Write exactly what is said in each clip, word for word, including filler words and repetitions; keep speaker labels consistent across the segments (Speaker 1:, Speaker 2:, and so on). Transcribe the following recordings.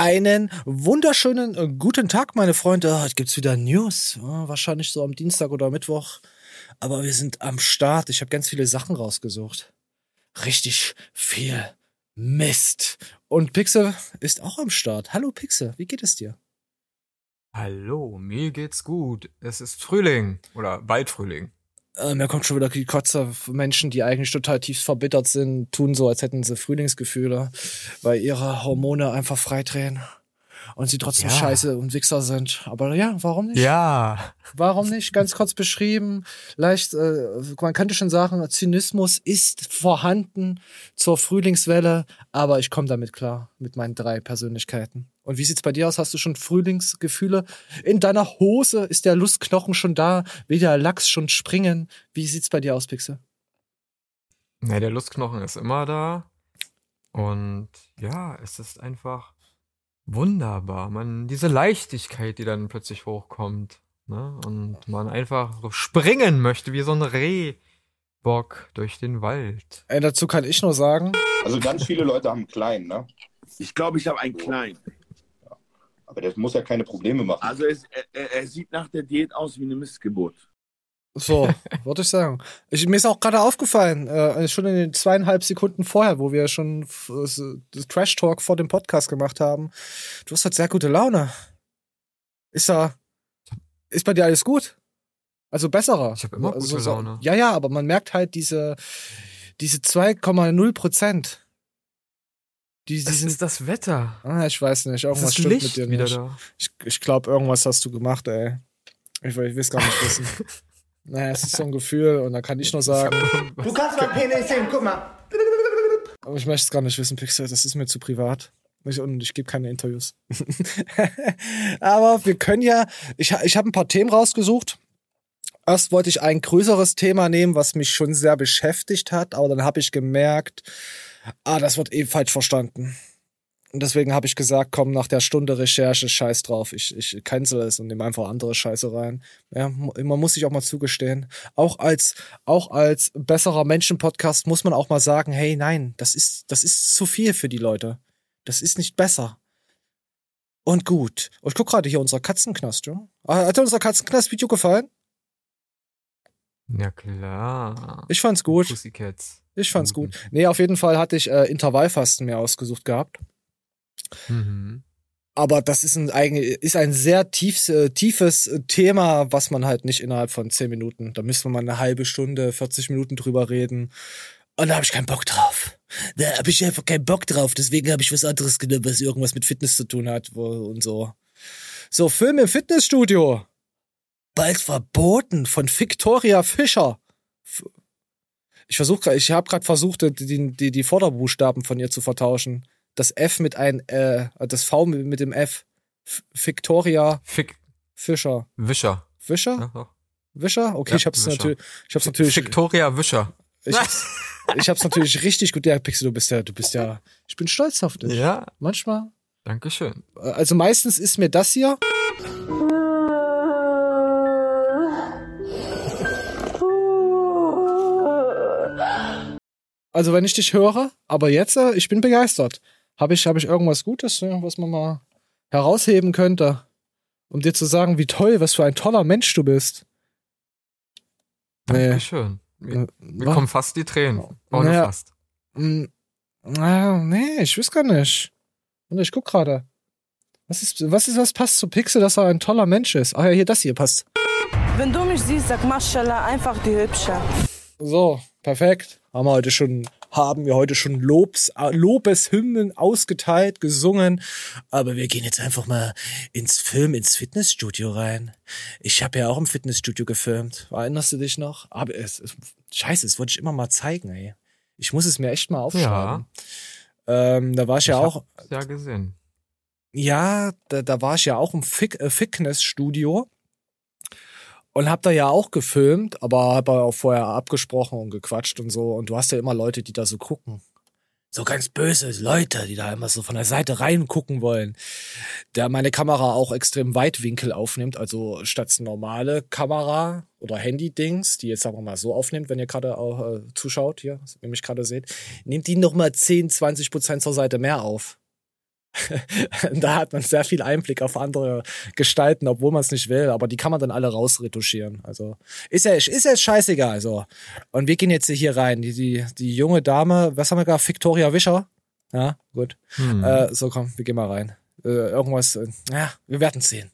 Speaker 1: Einen wunderschönen äh, guten Tag, meine Freunde. Heute gibt's wieder News. Ja, wahrscheinlich so am Dienstag oder Mittwoch. Aber wir sind am Start. Ich habe ganz viele Sachen rausgesucht. Richtig viel Mist. Und Pixel ist auch am Start. Hallo Pixel, wie geht es dir?
Speaker 2: Hallo, mir geht's gut. Es ist Frühling oder bald Frühling.
Speaker 1: Äh, mir kommt schon wieder die Kotze. Menschen, die eigentlich total tief verbittert sind, tun so, als hätten sie Frühlingsgefühle, weil ihre Hormone einfach freidrehen und sie trotzdem
Speaker 2: Ja.
Speaker 1: scheiße und Wichser sind. Aber ja, warum nicht?
Speaker 2: Ja,
Speaker 1: Warum nicht? Ganz kurz beschrieben. Leicht, äh, man könnte schon sagen, Zynismus ist vorhanden zur Frühlingswelle, aber ich komme damit klar, mit meinen drei Persönlichkeiten. Und wie sieht's bei dir aus? Hast du schon Frühlingsgefühle? In deiner Hose ist der Lustknochen schon da, will der Lachs schon springen. Wie sieht's bei dir aus, Pixel?
Speaker 2: ne, der Lustknochen ist immer da. Und ja, es ist einfach wunderbar. Man, diese Leichtigkeit, die dann plötzlich hochkommt, ne? Und man einfach so springen möchte, wie so ein Rehbock durch den Wald.
Speaker 1: Ey, dazu kann ich nur sagen,
Speaker 3: Also ganz viele Leute haben einen kleinen, ne?
Speaker 4: Ich glaube, ich habe einen kleinen.
Speaker 3: Aber das muss ja keine Probleme machen.
Speaker 4: Also es, er, er sieht nach der Diät aus wie eine Missgeburt.
Speaker 1: so, würde ich sagen. Ich, mir ist auch gerade aufgefallen, äh, schon in den zweieinhalb Sekunden vorher, wo wir schon f- s- das Trash-Talk vor dem Podcast gemacht haben, du hast halt sehr gute Laune. Ist da, ist bei dir alles gut? Also besserer.
Speaker 2: Ich hab immer
Speaker 1: also,
Speaker 2: gute
Speaker 1: so-
Speaker 2: Laune.
Speaker 1: Ja, ja, aber man merkt halt diese, diese zwei Komma null Prozent. Die, die
Speaker 2: Das
Speaker 1: sind,
Speaker 2: ist das Wetter.
Speaker 1: ah, ich weiß nicht,
Speaker 2: Das
Speaker 1: irgendwas
Speaker 2: ist
Speaker 1: stimmt
Speaker 2: Licht
Speaker 1: mit dir
Speaker 2: wieder
Speaker 1: nicht.
Speaker 2: da.
Speaker 1: Ich, ich glaube, irgendwas hast du gemacht, ey. Ich, will- ich will es gar nicht wissen. Naja, es ist so ein Gefühl und da kann ich nur sagen,
Speaker 5: Du kannst mal Penis sehen, guck mal.
Speaker 1: aber ich möchte es gar nicht wissen, Pixel, das ist mir zu privat. Ich, und ich gebe keine Interviews. Aber wir können ja, ich, ha- ich habe ein paar Themen rausgesucht. Erst wollte ich ein größeres Thema nehmen, was mich schon sehr beschäftigt hat, aber dann habe ich gemerkt, ah, das wird eh falsch verstanden. Und deswegen habe ich gesagt, komm, nach der Stunde Recherche, scheiß drauf, ich, ich cancel es und nehme einfach andere Scheiße rein. Ja, mu- man muss sich auch mal zugestehen. Auch als, auch als besserer Menschen-Podcast muss man auch mal sagen, hey, nein, das ist, das ist zu viel für die Leute. Das ist nicht besser. Und gut. Und ich guck gerade hier unser Katzenknast, ja? Ah, Hat dir unser Katzenknast-Video gefallen?
Speaker 2: Ja klar.
Speaker 1: Ich fand's gut.
Speaker 2: Pussycats.
Speaker 1: Ich fand's
Speaker 2: Guten.
Speaker 1: gut. Nee, auf jeden Fall hatte ich äh, Intervallfasten mir ausgesucht gehabt.
Speaker 2: Mhm.
Speaker 1: Aber das ist ein eigen, ist ein sehr tiefs, äh, tiefes äh, Thema, was man halt nicht innerhalb von zehn Minuten. Da müsste man mal eine halbe Stunde, vierzig Minuten drüber reden. Und da habe ich keinen Bock drauf. Da habe ich einfach keinen Bock drauf. Deswegen habe ich was anderes genommen, was irgendwas mit Fitness zu tun hat wo, und so. So, Film im Fitnessstudio. Bald verboten von Victoria Fischer. F- Ich versuche, ich habe gerade versucht, die, die, die Vorderbuchstaben von ihr zu vertauschen. Das F mit ein, äh, das V mit, mit dem F. F Victoria
Speaker 2: Fick.
Speaker 1: Fischer.
Speaker 2: Wischer.
Speaker 1: Wischer?
Speaker 2: Ja, doch.
Speaker 1: Wischer? Okay,
Speaker 2: Ja,
Speaker 1: ich hab's
Speaker 2: Wischer.
Speaker 1: natürlich, ich hab's natürlich,
Speaker 2: Victoria Wischer.
Speaker 1: ich, ich hab's natürlich richtig gut. Ja, Pixel, du bist ja, du bist ja, ich bin stolz auf dich.
Speaker 2: Ja,
Speaker 1: Manchmal,
Speaker 2: Dankeschön.
Speaker 1: äh, also meistens ist mir das hier. Also wenn ich dich höre, aber jetzt, äh, ich bin begeistert. Habe ich, habe ich irgendwas Gutes, äh, was man mal herausheben könnte, um dir zu sagen, wie toll, was für ein toller Mensch du bist. Nee.
Speaker 2: Dankeschön. Mir,
Speaker 1: Äh,
Speaker 2: mir
Speaker 1: wa-
Speaker 2: kommen fast die Tränen. Ohne
Speaker 1: Naja.
Speaker 2: fast.
Speaker 1: Mm, ah, nee, ich weiß gar nicht. Und ich guck gerade. Was ist, was ist, was passt zu Pixel, dass er ein toller Mensch ist? Ah ja, hier, das hier passt.
Speaker 6: Wenn du mich siehst, sag Maschallah, einfach die Hübsche.
Speaker 1: So, perfekt. Haben wir heute schon, haben wir heute schon Lobs, äh, Lobeshymnen ausgeteilt, gesungen. Aber wir gehen jetzt einfach mal ins Film, ins Fitnessstudio rein. Ich habe ja auch im Fitnessstudio gefilmt. Erinnerst du dich noch? Aber es, es scheiße, das wollte ich immer mal zeigen, ey. Ich muss es mir echt mal aufschreiben. Ähm, da war ich, ja auch,
Speaker 2: hab's ja gesehen.
Speaker 1: ja, da, da war ich ja auch im Fick, äh, Fitnessstudio. Und hab da ja auch gefilmt, aber hab auch vorher abgesprochen und gequatscht und so. Und du hast ja immer Leute, die da so gucken. So ganz böse Leute, die da immer so von der Seite reingucken wollen. Da meine Kamera auch extrem Weitwinkel aufnimmt, also statt normale Kamera oder Handy-Dings, die jetzt sagen wir mal so aufnimmt, wenn ihr gerade auch äh, zuschaut, hier, wenn ihr mich gerade seht, nimmt die nochmal zehn, zwanzig Prozent zur Seite mehr auf. Da hat man sehr viel Einblick auf andere Gestalten, obwohl man es nicht will, aber die kann man dann alle rausretuschieren. Also ist ja, ist ja scheißegal. Also. Und wir gehen jetzt hier rein. Die, die, die junge Dame, was haben wir gerade? Victoria Wischer? Ja, gut. Hm. Äh, so, komm, wir gehen mal rein. Äh, irgendwas, äh, ja, wir werden sehen.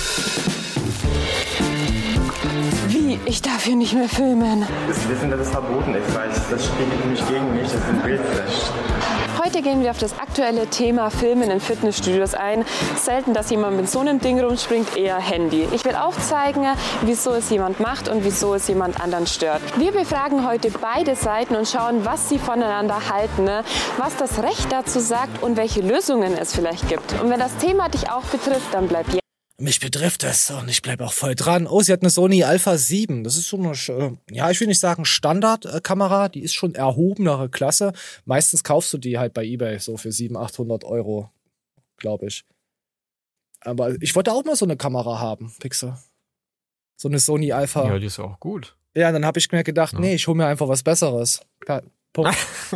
Speaker 6: Wie? Ich darf hier nicht mehr filmen.
Speaker 7: Das Wissen, dass es verboten ist, weil das spricht nämlich gegen mich, das ist ein Bildflash.
Speaker 6: Heute gehen wir auf das aktuelle Thema Filmen in Fitnessstudios ein. Selten, dass jemand mit so einem Ding rumspringt, eher Handy. Ich will aufzeigen, wieso es jemand macht und wieso es jemand anderen stört. Wir befragen heute beide Seiten und schauen, was sie voneinander halten, was das Recht dazu sagt und welche Lösungen es vielleicht gibt. Und wenn das Thema dich auch betrifft, dann bleib jetzt.
Speaker 1: Mich betrifft das und ich bleib auch voll dran. Oh, sie hat eine Sony Alpha sieben. Das ist so eine, ja, ich will nicht sagen Standardkamera, die ist schon erhobenere Klasse. Meistens kaufst du die halt bei eBay so für siebenhundert, achthundert Euro, glaube ich. Aber ich wollte auch mal so eine Kamera haben, Pixel. So eine Sony Alpha.
Speaker 2: Ja, die ist auch gut.
Speaker 1: Ja, dann habe ich mir gedacht, ja. nee, ich hole mir einfach was Besseres. Punkt.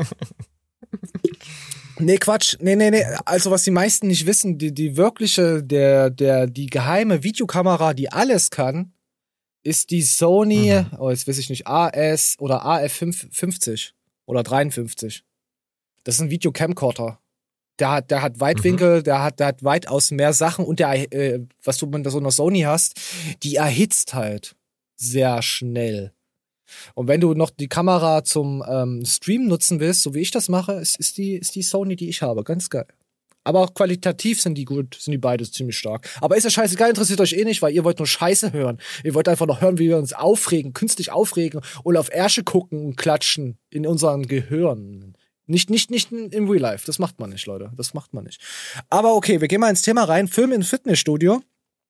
Speaker 1: Nee, Quatsch. Nee, nee, nee. Also, was die meisten nicht wissen, die, die wirkliche, der, der, die geheime Videokamera, die alles kann, ist die Sony, mhm. oh, jetzt weiß ich nicht, A S oder A F fünfzig oder dreiundfünfzig. Das ist ein Videocamcorder. Der hat, der hat Weitwinkel, mhm. der hat, der hat weitaus mehr Sachen und der, äh, was du mit so einer Sony hast, die erhitzt halt sehr schnell. Und wenn du noch die Kamera zum ähm, Stream nutzen willst, so wie ich das mache, ist, ist, die, ist die Sony, die ich habe. Ganz geil. Aber auch qualitativ sind die gut, sind die beide ziemlich stark. Aber ist ja scheißegal, interessiert euch eh nicht, weil ihr wollt nur Scheiße hören. Ihr wollt einfach noch hören, wie wir uns aufregen, künstlich aufregen und auf Ärsche gucken und klatschen in unseren Gehirn. Nicht, nicht, nicht im Real Life. Das macht man nicht, Leute. Das macht man nicht. Aber okay, wir gehen mal ins Thema rein. Film im Fitnessstudio.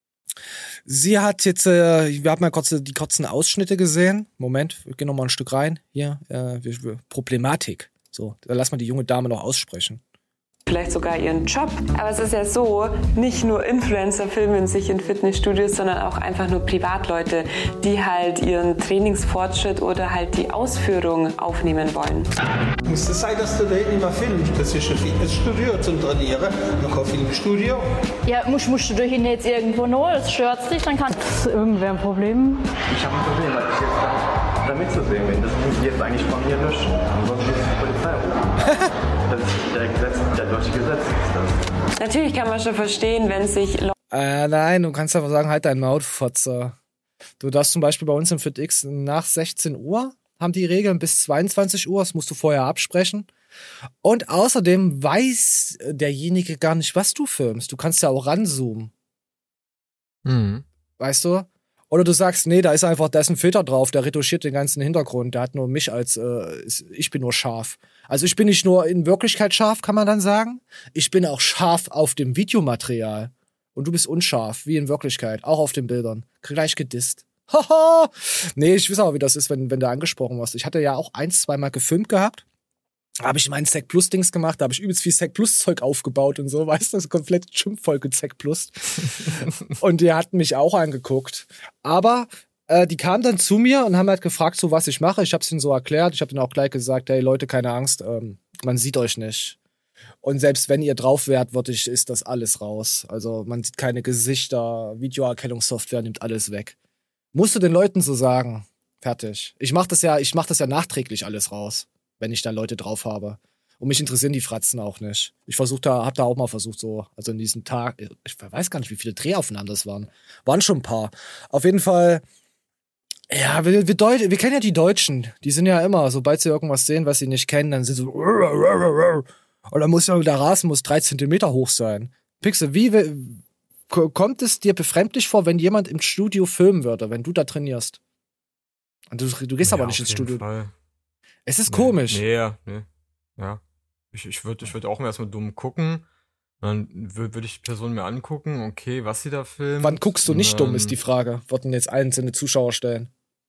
Speaker 1: Sie hat jetzt, äh, wir haben ja kurz die kurzen Ausschnitte gesehen. Moment, wir gehen noch mal ein Stück rein. Hier, äh, wir, wir, Problematik. So, da lass mal die junge Dame noch aussprechen.
Speaker 6: Vielleicht sogar ihren Job. Aber es ist ja so, nicht nur Influencer filmen sich in Fitnessstudios, sondern auch einfach nur Privatleute, die halt ihren Trainingsfortschritt oder halt die Ausführung aufnehmen wollen.
Speaker 5: Muss es sein, dass du da nicht mehr filmst? Das ist ein Fitnessstudio zum Trainieren. Noch kein Filmstudio.
Speaker 8: Ja, musst, musst du hin jetzt irgendwo noch, das stört dich, dann kann... Ist irgendwer ein Problem?
Speaker 7: Ich habe ein Problem, weil ich jetzt da, da mitzusehen bin. Das muss ich jetzt eigentlich von mir löschen. Ansonsten ist die Polizei rufen. Das ist der, Gesetz, der deutsche Gesetz ist das.
Speaker 6: Natürlich kann man schon verstehen, wenn sich...
Speaker 1: Äh, nein, du kannst einfach sagen, halt dein Maul, Fotze. Du darfst zum Beispiel bei uns im FitX nach sechzehn Uhr haben die Regeln bis zweiundzwanzig Uhr, das musst du vorher absprechen. Und außerdem weiß derjenige gar nicht, was du filmst. Du kannst ja auch ranzoomen.
Speaker 2: Mhm.
Speaker 1: Weißt du? Oder du sagst, nee, da ist einfach, da ist ein Filter drauf, der retuschiert den ganzen Hintergrund. Der hat nur mich als, äh, ich bin nur scharf. Also ich bin nicht nur in Wirklichkeit scharf, kann man dann sagen. Ich bin auch scharf auf dem Videomaterial. Und du bist unscharf, wie in Wirklichkeit, auch auf den Bildern. Gleich gedisst. Haha! Nee, ich weiß auch, wie das ist, wenn, wenn du angesprochen wirst. Ich hatte ja auch ein, zweimal gefilmt gehabt. Da habe ich meinen Zack Plus Dings gemacht, da habe ich übelst viel Zack Plus Zeug aufgebaut und so, weißt du, das ist komplett Schimpffolge Zack Plus. Und die hatten mich auch angeguckt. Aber äh, die kamen dann zu mir und haben halt gefragt, so was ich mache. Ich habe es ihnen so erklärt. Ich habe ihnen auch gleich gesagt, hey Leute, keine Angst, ähm, man sieht euch nicht. Und selbst wenn ihr drauf wärt, wird ich, ist das alles raus. Also man sieht keine Gesichter, Videoerkennungssoftware nimmt alles weg. Musst du den Leuten so sagen. Fertig. Ich mach das ja, ich mach das ja nachträglich alles raus, wenn ich da Leute drauf habe. Und mich interessieren die Fratzen auch nicht. Ich versuch da, hab da auch mal versucht, so, also in diesem Tag, ich weiß gar nicht, wie viele Drehaufnahmen das waren. Waren schon ein paar. Auf jeden Fall, ja, wir, wir, Deut- wir kennen ja die Deutschen. Die sind ja immer, sobald sie irgendwas sehen, was sie nicht kennen, dann sind sie so, und dann muss ja, der Rasen muss drei Zentimeter hoch sein. Pixel, wie, wie kommt es dir befremdlich vor, wenn jemand im Studio filmen würde, wenn du da trainierst? Und du, du gehst
Speaker 2: ja,
Speaker 1: aber nicht ins Studio.
Speaker 2: Fall.
Speaker 1: Es ist
Speaker 2: nee,
Speaker 1: komisch.
Speaker 2: Nee, ja, nee. Ja. Ich, ich würde ich würd auch erstmal dumm gucken. Dann würde würd ich die Person mir angucken, okay, was sie da filmen.
Speaker 1: Wann guckst du nicht dumm, ist die Frage. Würden jetzt einzelne Zuschauer stellen.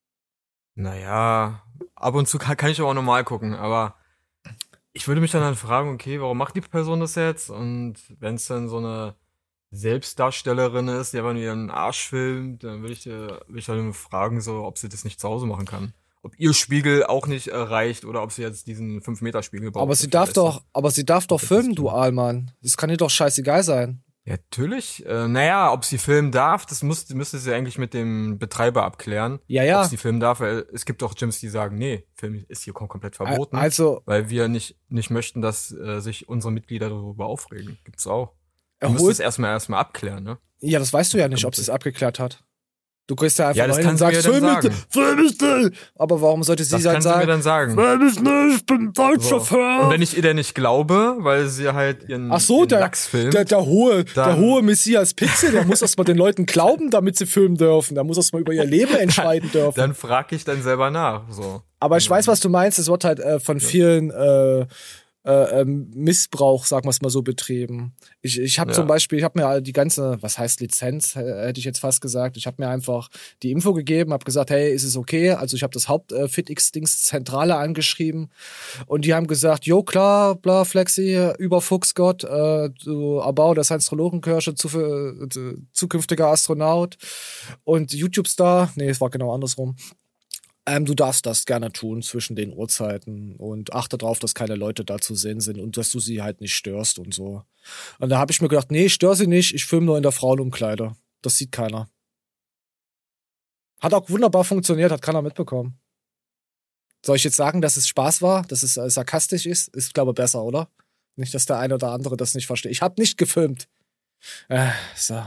Speaker 2: Naja, ab und zu kann, kann ich auch normal gucken, aber ich würde mich dann halt fragen, okay, warum macht die Person das jetzt? Und wenn es dann so eine Selbstdarstellerin ist, die aber nur ihren Arsch filmt, dann würde ich, dir- würd ich dann fragen, so, ob sie das nicht zu Hause machen kann. ob ihr Spiegel auch nicht äh, reicht oder ob sie jetzt diesen fünf Meter Spiegel braucht.
Speaker 1: Aber sie darf doch, aber sie darf doch filmen, du Allmann. Das kann ihr doch scheißegal sein.
Speaker 2: Ja, natürlich. Äh, naja, ob sie filmen darf, das muss, müsste sie eigentlich mit dem Betreiber abklären.
Speaker 1: Ja, ja.
Speaker 2: Ob sie filmen darf, weil es gibt auch Gyms, die sagen, nee, Film ist hier kom- komplett verboten.
Speaker 1: Also,
Speaker 2: weil wir nicht, nicht möchten, dass äh, sich unsere Mitglieder darüber aufregen. Gibt's auch. Du
Speaker 1: Erholt-
Speaker 2: musst es erstmal erstmal abklären, ne?
Speaker 1: ja, das weißt du ja nicht, ob sie es abgeklärt hat. Du gehst ja einfach
Speaker 2: Ja, das
Speaker 1: rein und
Speaker 2: kann sie mir
Speaker 1: sagst,
Speaker 2: dann
Speaker 1: Film ist,
Speaker 2: sagen.
Speaker 1: Film ist nicht. Aber warum sollte sie
Speaker 2: Das
Speaker 1: dann
Speaker 2: kann sie mir
Speaker 1: sagen,
Speaker 2: dann sagen.
Speaker 1: Film ist nicht, ich bin deutscher
Speaker 2: So.
Speaker 1: Fan.
Speaker 2: Und wenn ich ihr denn nicht glaube, weil sie halt ihren,
Speaker 1: Ach so,
Speaker 2: ihren
Speaker 1: der,
Speaker 2: Lachs filmt,
Speaker 1: der, der hohe, der
Speaker 2: dann-
Speaker 1: hohe Messias Pixel, der muss erst mal den Leuten glauben, damit sie filmen dürfen. Der muss erst mal über ihr Leben entscheiden dürfen.
Speaker 2: dann frag ich dann selber nach. So.
Speaker 1: Aber ich weiß, was du meinst. Es wird halt äh, von vielen äh, äh, ähm, Missbrauch, sagen wir es mal so, betrieben. Ich, ich habe
Speaker 2: Ja.
Speaker 1: zum Beispiel, ich habe mir die ganze, was heißt Lizenz, äh, hätte ich jetzt fast gesagt. Ich habe mir einfach die Info gegeben, habe gesagt, hey, ist es okay? Also ich habe das Haupt äh, FitX-Dings Zentrale angeschrieben und die haben gesagt, jo klar, bla Flexi, über Fuchsgott, äh, du Erbauer des Heinz-Trolorenkirche, zu, äh, zukünftiger Astronaut und YouTube-Star, nee, es war genau andersrum. Ähm, du darfst das gerne tun zwischen den Uhrzeiten und achte darauf, dass keine Leute da zu sehen sind und dass du sie halt nicht störst und so. Und da habe ich mir gedacht, nee, ich störe sie nicht, ich filme nur in der Frauenumkleide. Das sieht keiner. Hat auch wunderbar funktioniert, hat keiner mitbekommen. Soll ich jetzt sagen, dass es Spaß war, dass es äh, sarkastisch ist? Ist, glaube ich, besser, oder? Nicht, dass der eine oder andere das nicht versteht. Ich habe nicht gefilmt. Äh, so.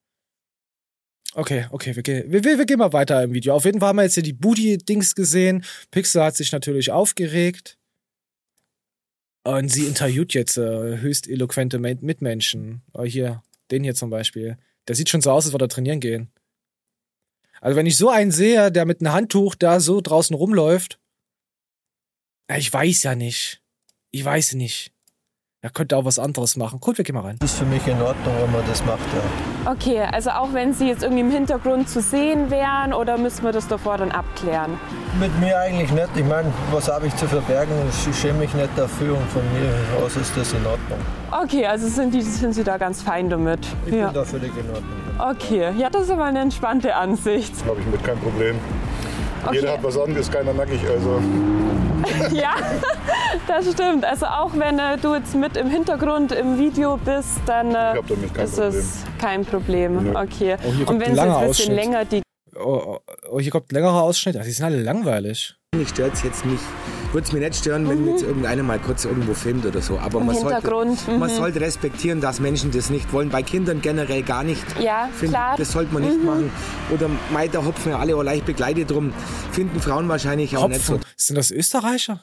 Speaker 1: Okay, okay, wir gehen, wir, wir, wir gehen mal weiter im Video. Auf jeden Fall haben wir jetzt hier die Booty-Dings gesehen. Pixel hat sich natürlich aufgeregt. Und sie interviewt jetzt äh, höchst eloquente Men- Mitmenschen. Oh, hier, den hier zum Beispiel. Der sieht schon so aus, als würde er trainieren gehen. Also wenn ich so einen sehe, der mit einem Handtuch da so draußen rumläuft, ja, ich weiß ja nicht. Ich weiß nicht. Er könnte auch was anderes machen. Gut, wir gehen mal rein.
Speaker 5: Das ist für mich in Ordnung, wenn man das macht, ja.
Speaker 6: Okay, also auch wenn Sie jetzt irgendwie im Hintergrund zu sehen wären oder müssen wir das davor dann abklären?
Speaker 5: Mit mir eigentlich nicht. Ich meine, was habe ich zu verbergen? Ich schäme mich nicht dafür und von mir aus ist das in Ordnung.
Speaker 6: Okay, also sind, die, sind Sie da ganz fein damit?
Speaker 5: Ich
Speaker 6: Ja.
Speaker 5: bin da völlig in Ordnung.
Speaker 6: Okay, ja, das ist aber eine entspannte Ansicht.
Speaker 9: Habe ich mit kein Problem.
Speaker 6: Okay.
Speaker 9: Jeder hat was anderes, keiner nackig, also.
Speaker 6: Ja, das stimmt. Also auch wenn äh, du jetzt mit im Hintergrund im Video bist, dann äh,
Speaker 9: Ich hab damit kein
Speaker 6: ist es kein Problem.
Speaker 9: Nö.
Speaker 6: Okay.
Speaker 1: Oh, hier kommt
Speaker 6: Und wenn
Speaker 1: ein
Speaker 6: es jetzt
Speaker 1: langer
Speaker 6: ein bisschen
Speaker 1: Ausschnitt.
Speaker 6: länger die
Speaker 1: Oh, oh, oh, hier kommt ein längerer Ausschnitt. Ach, die sind alle langweilig.
Speaker 10: Mich stört es jetzt nicht. Würde es mir nicht stören, wenn jetzt irgendeiner mal kurz irgendwo filmt oder so. Aber
Speaker 6: Im
Speaker 10: man sollte,
Speaker 6: Hintergrund, mhm.
Speaker 10: man sollte respektieren, dass Menschen das nicht wollen. Bei Kindern generell gar nicht.
Speaker 6: Ja,
Speaker 10: Find,
Speaker 6: klar.
Speaker 10: Das sollte man nicht machen. Oder Mai, da hopfen ja alle auch leicht begleitet drum. Finden Frauen wahrscheinlich auch nicht so.
Speaker 1: Hopfen. Sind das Österreicher?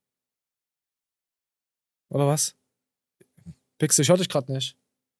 Speaker 1: Oder was? Pixel, ich höre dich gerade nicht.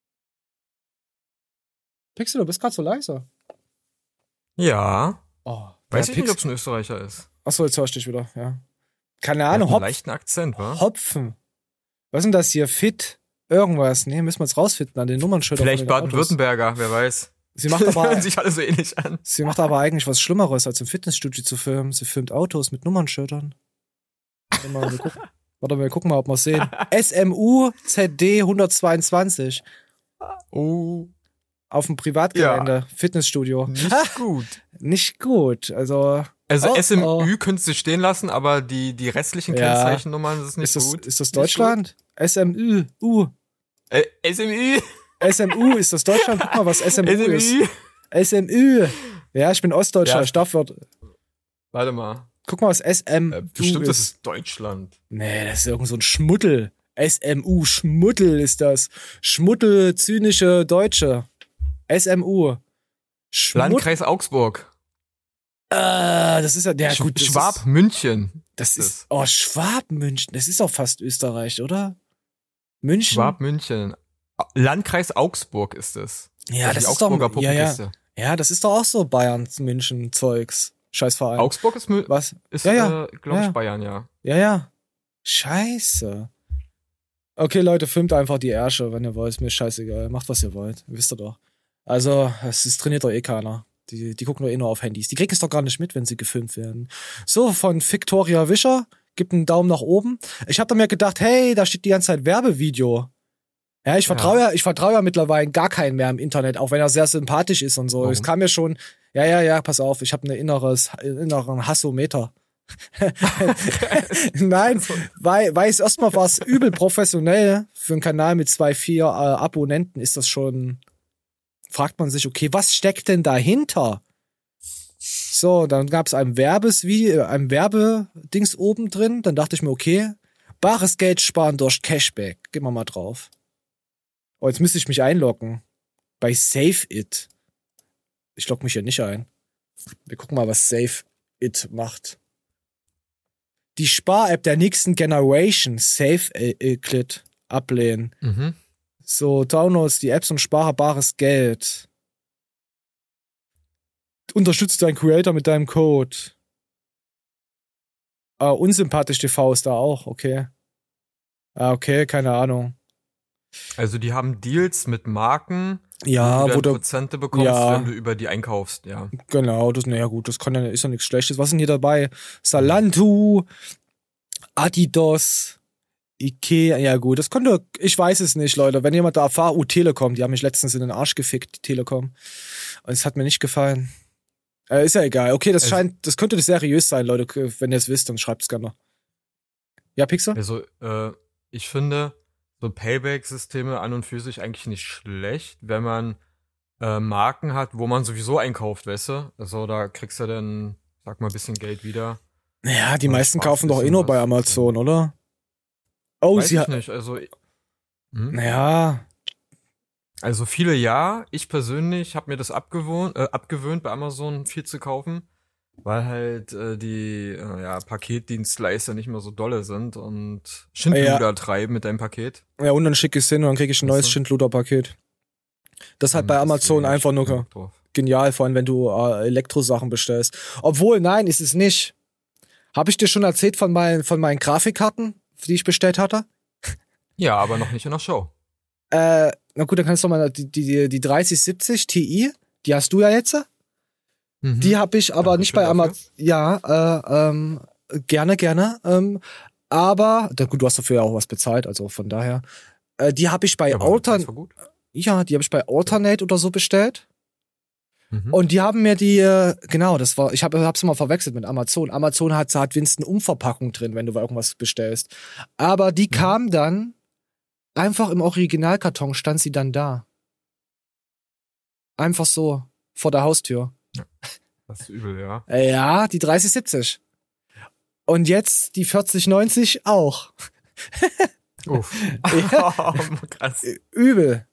Speaker 1: Pixel, du bist gerade so leise.
Speaker 2: Ja.
Speaker 1: Oh,
Speaker 2: Weiß
Speaker 1: ja,
Speaker 2: ich nicht,
Speaker 1: Pix-
Speaker 2: ob es ein Österreicher ist.
Speaker 1: Achso, jetzt hör ich dich wieder, ja. Keine
Speaker 2: Der hat
Speaker 1: Ahnung,
Speaker 2: einen
Speaker 1: Hopf,
Speaker 2: leichten Akzent, wa?
Speaker 1: Hopfen. Was ist denn das hier? Fit? Irgendwas? Nee, müssen wir jetzt rausfinden an den Nummernschildern.
Speaker 2: Vielleicht
Speaker 1: von den Autos.
Speaker 2: Baden-Württemberger, wer weiß.
Speaker 1: Sie macht aber,
Speaker 2: Hören sich alle so ähnlich an.
Speaker 1: sie macht aber eigentlich was Schlimmeres, als im Fitnessstudio zu filmen. Sie filmt Autos mit Nummernschildern. Warte mal, wir gucken, warte mal, wir gucken mal, ob wir es sehen. S M U Z D hundertzweiundzwanzig.
Speaker 2: Oh,
Speaker 1: Auf dem Privatgelände. Fitnessstudio.
Speaker 2: nicht gut.
Speaker 1: Nicht gut. Also.
Speaker 2: Also
Speaker 1: Oh,
Speaker 2: S M Ü
Speaker 1: oh.
Speaker 2: könntest du stehen lassen, aber die, die restlichen
Speaker 1: Ja.
Speaker 2: Kennzeichennummern, das ist nicht
Speaker 1: Ist das,
Speaker 2: gut.
Speaker 1: ist das
Speaker 2: Nicht
Speaker 1: Deutschland? S M Ü. U.
Speaker 2: gut. Äh, S M Ü.
Speaker 1: S M U, ist das Deutschland? Guck mal, was S M U
Speaker 2: S M
Speaker 1: ist.
Speaker 2: Ü.
Speaker 1: S M Ü. Ja, ich bin Ostdeutscher.
Speaker 2: Ja.
Speaker 1: Ich darf dort.
Speaker 2: Warte mal.
Speaker 1: Guck mal, was S M U
Speaker 2: Äh, bestimmt, das
Speaker 1: ist.
Speaker 2: ist Deutschland.
Speaker 1: Nee, das ist irgend so ein Schmuddel. S M U, Schmuddel ist das. Schmuddel, zynische Deutsche. S M U. Schmud
Speaker 2: Landkreis Augsburg.
Speaker 1: Äh, das ist ja, ja
Speaker 2: Sch-
Speaker 1: gut. Das
Speaker 2: Schwab,
Speaker 1: Ist,
Speaker 2: München.
Speaker 1: das ist, oh, Schwab, München. Das ist auch fast Österreich, oder? München?
Speaker 2: Schwab, München. Landkreis Augsburg ist es.
Speaker 1: Ja,
Speaker 2: Also
Speaker 1: das
Speaker 2: die
Speaker 1: ist doch,
Speaker 2: Augsburger
Speaker 1: ja, ja.
Speaker 2: Puppenkiste.
Speaker 1: Ja, das ist doch auch so Bayern, München, Zeugs. Scheißverein.
Speaker 2: Augsburg ist, Mü-
Speaker 1: Was?
Speaker 2: ist
Speaker 1: Ja, ja.
Speaker 2: äh, glaube ich,
Speaker 1: Ja.
Speaker 2: Bayern, ja.
Speaker 1: Ja, ja. Scheiße. Okay, Leute, filmt einfach die Ärsche, wenn ihr wollt. Ist mir scheißegal. Macht, was ihr wollt. Wisst ihr doch. Also, es ist, trainiert doch eh keiner. Die, die gucken doch eh nur auf Handys. Die kriegen es doch gar nicht mit, wenn sie gefilmt werden. So, von Victoria Wischer. Gibt einen Daumen nach oben. Ich hab da mir gedacht, hey, da steht die ganze Zeit Werbevideo. Ja, ich vertraue ja. ich vertraue ja mittlerweile gar keinen mehr im Internet, auch wenn er sehr sympathisch ist und so.
Speaker 2: Warum?
Speaker 1: Es kam mir schon, ja, ja, ja, pass auf, ich habe eine inneres, inneren Hassometer. Nein, weil, weil es erstmal war es übel professionell. Für einen Kanal mit zwei, vier äh, Abonnenten ist das schon, fragt man sich, okay, was steckt denn dahinter? So, dann gab es ein Werbesvideo, ein Werbedings oben drin. Dann dachte ich mir, okay, bares Geld sparen durch Cashback. Gehen wir mal drauf. Oh, jetzt müsste ich mich einloggen. Bei Save It. Ich logge mich hier nicht ein. Wir gucken mal, was Save It macht. Die Spar-App der nächsten Generation, Save It, ablehnen.
Speaker 2: Mhm.
Speaker 1: So, Downloads die Apps und spare bares Geld. Unterstützt deinen Creator mit deinem Code. Ah, unsympathisch T V ist da auch, okay. Ah, okay, keine Ahnung.
Speaker 2: Also die haben Deals mit Marken,
Speaker 1: ja,
Speaker 2: wo du,
Speaker 1: wo du
Speaker 2: Prozente bekommst,
Speaker 1: ja,
Speaker 2: wenn du über die einkaufst, ja.
Speaker 1: Genau, das, naja gut, das kann ja, ist ja nichts Schlechtes. Was sind hier dabei? Zalando, Adidas, Ikea, ja gut, das könnte, ich weiß es nicht, Leute. Wenn jemand da erfahrt, uh, Telekom, die haben mich letztens in den Arsch gefickt, die Telekom. Und es hat mir nicht gefallen. Äh, ist ja egal. Okay, das
Speaker 2: also,
Speaker 1: scheint, das könnte seriös sein, Leute. Wenn ihr es wisst, dann schreibt's gerne. Ja, Pixar?
Speaker 2: Also, äh, ich finde so Payback-Systeme an und für sich eigentlich nicht schlecht, wenn man äh, Marken hat, wo man sowieso einkauft, weißt du? Also da kriegst du dann, sag mal, ein bisschen Geld wieder.
Speaker 1: Ja, die meisten kaufen doch eh nur bei Amazon, oder? Oh,
Speaker 2: Weiß
Speaker 1: sie
Speaker 2: ich
Speaker 1: hat.
Speaker 2: nicht, also. Hm?
Speaker 1: Ja.
Speaker 2: Also viele ja. Ich persönlich habe mir das abgewohnt, äh, abgewöhnt, bei Amazon viel zu kaufen, weil halt äh, die äh, ja, Paketdienstleister nicht mehr so dolle sind und Schindluder
Speaker 1: ja.
Speaker 2: treiben mit deinem Paket.
Speaker 1: Ja, und dann schicke ich es hin und dann kriege ich ein neues Schindluder-Paket. Das ist halt bei Amazon einfach nur genial, vor allem wenn du äh, Elektrosachen bestellst. Obwohl, nein, ist es nicht. Habe ich dir schon erzählt von meinen, von meinen Grafikkarten, die ich bestellt hatte?
Speaker 2: Ja, aber noch nicht in der Show.
Speaker 1: Äh, na gut, dann kannst du mal die, die, die dreißig siebzig Ti, die hast du ja jetzt. Mhm. Die habe ich aber Danke nicht bei Amazon. Ja, äh, ähm, gerne, gerne. Ähm, aber, da, gut, du hast dafür ja auch was bezahlt, also von daher. Äh, die habe ich bei
Speaker 2: ja,
Speaker 1: Alternate. Ja, die habe ich bei Alternate oder so bestellt.
Speaker 2: Mhm.
Speaker 1: Und die haben mir die, äh, genau, das war, ich habe hab's immer verwechselt mit Amazon. Amazon hat, hat wenigstens eine Umverpackung drin, wenn du irgendwas bestellst. Aber die mhm. kam dann einfach im Originalkarton, stand sie dann da. Einfach so, vor der Haustür.
Speaker 2: Ja, das ist übel, ja.
Speaker 1: Ja, die dreißig siebzig. Und jetzt die vierzig neunzig auch.
Speaker 2: Uff.
Speaker 1: Ja.
Speaker 2: Krass.
Speaker 1: Übel.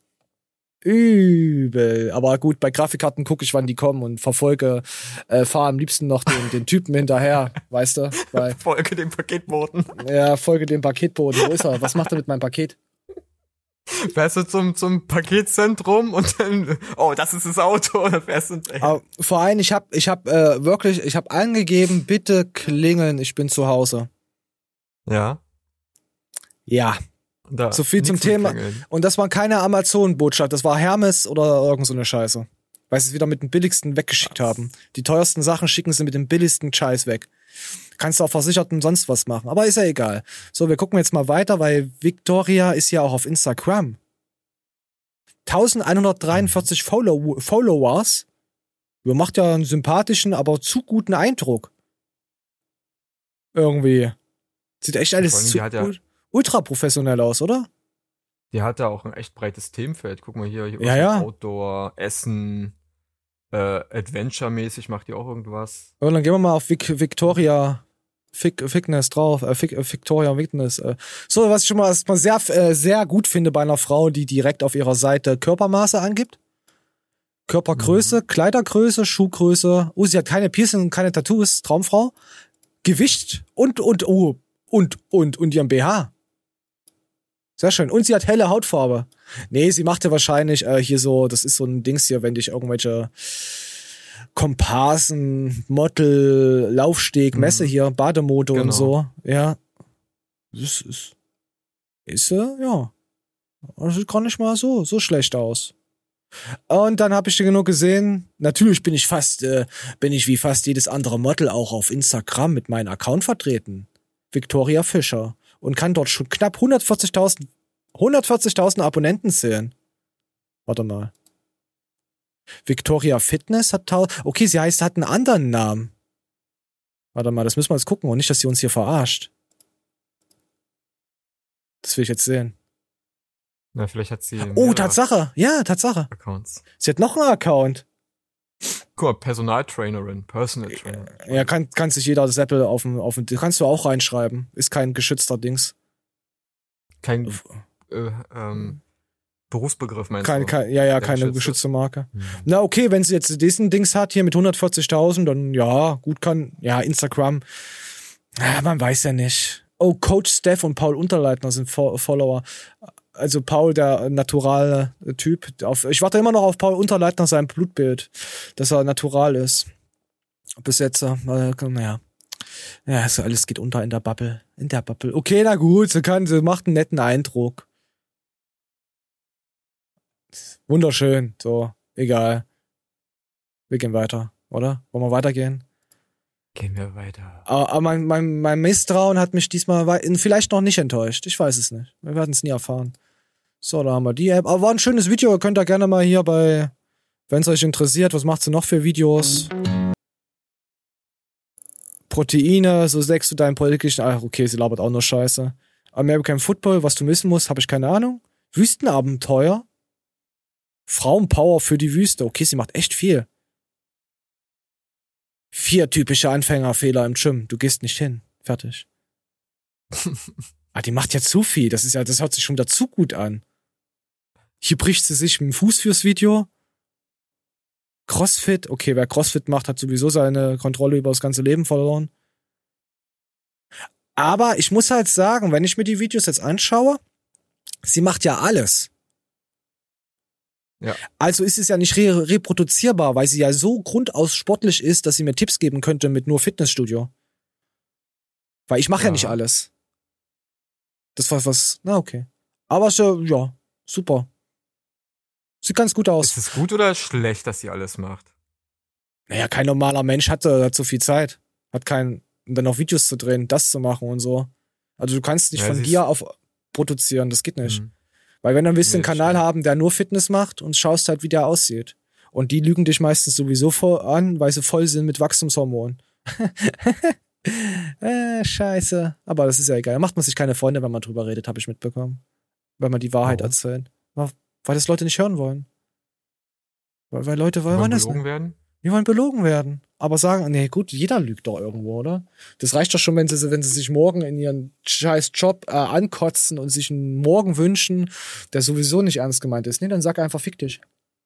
Speaker 1: Übel. Aber gut, bei Grafikkarten gucke ich, wann die kommen und verfolge, äh, fahre am liebsten noch den, den Typen hinterher, weißt du? Weil,
Speaker 2: folge dem Paketboten.
Speaker 1: Ja, folge dem Paketboten. Wo ist er? Was macht er mit meinem Paket?
Speaker 2: Fährst du zum, zum Paketzentrum und dann, oh, das ist das Auto, oder fährst du
Speaker 1: Aber vor allem, ich hab, ich hab äh, wirklich, ich hab angegeben, bitte klingeln, ich bin zu Hause.
Speaker 2: Ja.
Speaker 1: Ja.
Speaker 2: Da,
Speaker 1: so viel zum Thema. Klingeln. Und das war keine Amazon-Botschaft, das war Hermes oder irgend so eine Scheiße. Weil sie es wieder mit dem billigsten weggeschickt Was? haben. Die teuersten Sachen schicken sie mit dem billigsten Scheiß weg. Kannst du auch versicherten sonst was machen. Aber ist ja egal. So, wir gucken jetzt mal weiter, weil Victoria ist ja auch auf Instagram. elfhundertdreiundvierzig Follow- Followers. Du macht ja einen sympathischen, aber zu guten Eindruck. Irgendwie. Sieht echt alles zu
Speaker 2: ja,
Speaker 1: ultra professionell aus, oder?
Speaker 2: Die hat ja auch ein echt breites Themenfeld. Guck mal hier, hier
Speaker 1: ja, ja.
Speaker 2: Outdoor, Essen, äh, Adventure-mäßig macht die auch irgendwas.
Speaker 1: Und dann gehen wir mal auf Vic- Victoria Fic- Fitness drauf, äh, Fic- Victoria Fitness. Äh. So, was ich schon mal, was man sehr, äh, sehr gut finde bei einer Frau, die direkt auf ihrer Seite Körpermaße angibt. Körpergröße, mhm. Kleidergröße, Schuhgröße. Oh, sie hat keine Piercing und keine Tattoos, Traumfrau. Gewicht und, und, oh, und, und, und ihren B H. Sehr schön. Und sie hat helle Hautfarbe. Nee, sie macht ja wahrscheinlich äh, hier so, das ist so ein Dings hier, wenn dich irgendwelche Komparsen, Model, Laufsteg, mhm. Messe hier, Bademode genau. und so. Ja. Das ist, ist äh, ja. Das sieht gar nicht mal so, so schlecht aus. Und dann habe ich genug gesehen, natürlich bin ich fast, äh, bin ich wie fast jedes andere Model auch auf Instagram mit meinem Account vertreten. Victoria Fischer. Und kann dort schon knapp hundertvierzigtausend hundertvierzigtausend Abonnenten zählen. Warte mal. Victoria Fitness hat tausend. Okay, sie heißt, hat einen anderen Namen. Warte mal, das müssen wir jetzt gucken und nicht, dass sie uns hier verarscht. Das will ich jetzt sehen.
Speaker 2: Na, vielleicht hat sie.
Speaker 1: Oh, Tatsache. Ja, Tatsache.
Speaker 2: Accounts.
Speaker 1: Sie hat noch einen Account.
Speaker 2: Guck mal, Personaltrainerin, Personal Trainer.
Speaker 1: Ja, kann, kann sich jeder Seppel auf dem, auf dem, kannst du auch reinschreiben. Ist kein geschützter Dings.
Speaker 2: Kein äh, ähm, Berufsbegriff, meinst
Speaker 1: kein,
Speaker 2: du?
Speaker 1: Kein, ja, ja,
Speaker 2: Der
Speaker 1: keine
Speaker 2: geschützte.
Speaker 1: geschützte Marke.
Speaker 2: Mhm.
Speaker 1: Na, okay, wenn sie jetzt diesen Dings hat, hier mit hundertvierzigtausend, dann ja, gut kann, ja, Instagram. Ja, man weiß ja nicht. Oh, Coach Steph und Paul Unterleitner sind Fo- Follower. Also Paul, der naturale Typ. Auf, ich warte immer noch auf Paul Unterleitner, sein Blutbild, dass er natural ist. Bis jetzt, äh, naja. Ja, also alles geht unter in der Bubble. In der Bubble. Okay, na gut, sie kann, sie macht einen netten Eindruck. Wunderschön, so, egal. Wir gehen weiter, oder? Wollen wir weitergehen?
Speaker 2: Gehen wir weiter.
Speaker 1: Aber mein, mein, mein Misstrauen hat mich diesmal wei- vielleicht noch nicht enttäuscht. Ich weiß es nicht. Wir werden es nie erfahren. So, da haben wir die App. Aber war ein schönes Video. Ihr könnt da gerne mal hier bei, wenn es euch interessiert, was macht sie noch für Videos? Proteine, so sägst du deinen politischen. Ach, okay, sie labert auch nur Scheiße. American Football, was du wissen musst, habe ich keine Ahnung. Wüstenabenteuer. Frauenpower für die Wüste. Okay, sie macht echt viel. Vier typische Anfängerfehler im Gym. Du gehst nicht hin. Fertig. Ah, die macht ja zu viel. Das ist ja, das hört sich schon wieder zu gut an. Hier bricht sie sich mit dem Fuß fürs Video. Crossfit. Okay, wer Crossfit macht, hat sowieso seine Kontrolle über das ganze Leben verloren. Aber ich muss halt sagen, wenn ich mir die Videos jetzt anschaue, sie macht ja alles.
Speaker 2: Ja.
Speaker 1: Also ist es ja nicht re- reproduzierbar, weil sie ja so grundaus sportlich ist, dass sie mir Tipps geben könnte mit nur Fitnessstudio. Weil ich mache ja. ja nicht alles. Das war was, na okay. Aber so, ja, super. Sieht ganz gut aus.
Speaker 2: Ist es gut oder schlecht, dass sie alles macht?
Speaker 1: Naja, kein normaler Mensch hat, hat so viel Zeit. Hat kein, um dann noch Videos zu drehen, das zu machen und so. Also du kannst nicht
Speaker 2: ja,
Speaker 1: von dir auf produzieren, das geht nicht.
Speaker 2: Mhm.
Speaker 1: Weil wenn dann willst du
Speaker 2: Nee,
Speaker 1: einen Kanal
Speaker 2: stimmt.
Speaker 1: haben, der nur Fitness macht und schaust halt, wie der aussieht. Und die lügen dich meistens sowieso voll an, weil sie voll sind mit Wachstumshormonen. äh, scheiße. Aber das ist ja egal. Da macht man sich keine Freunde, wenn man drüber redet, habe ich mitbekommen. Wenn man die Wahrheit
Speaker 2: Warum?
Speaker 1: erzählt. Weil das Leute nicht hören wollen. Weil, weil Leute wollen,
Speaker 2: Wollen
Speaker 1: das
Speaker 2: belogen
Speaker 1: nicht.
Speaker 2: werden?
Speaker 1: Die wollen belogen werden. Aber sagen, nee, gut, jeder lügt doch irgendwo, oder? Das reicht doch schon, wenn sie, wenn sie sich morgen in ihren scheiß Job äh, ankotzen und sich einen Morgen wünschen, der sowieso nicht ernst gemeint ist. Nee, dann sag einfach, fick dich.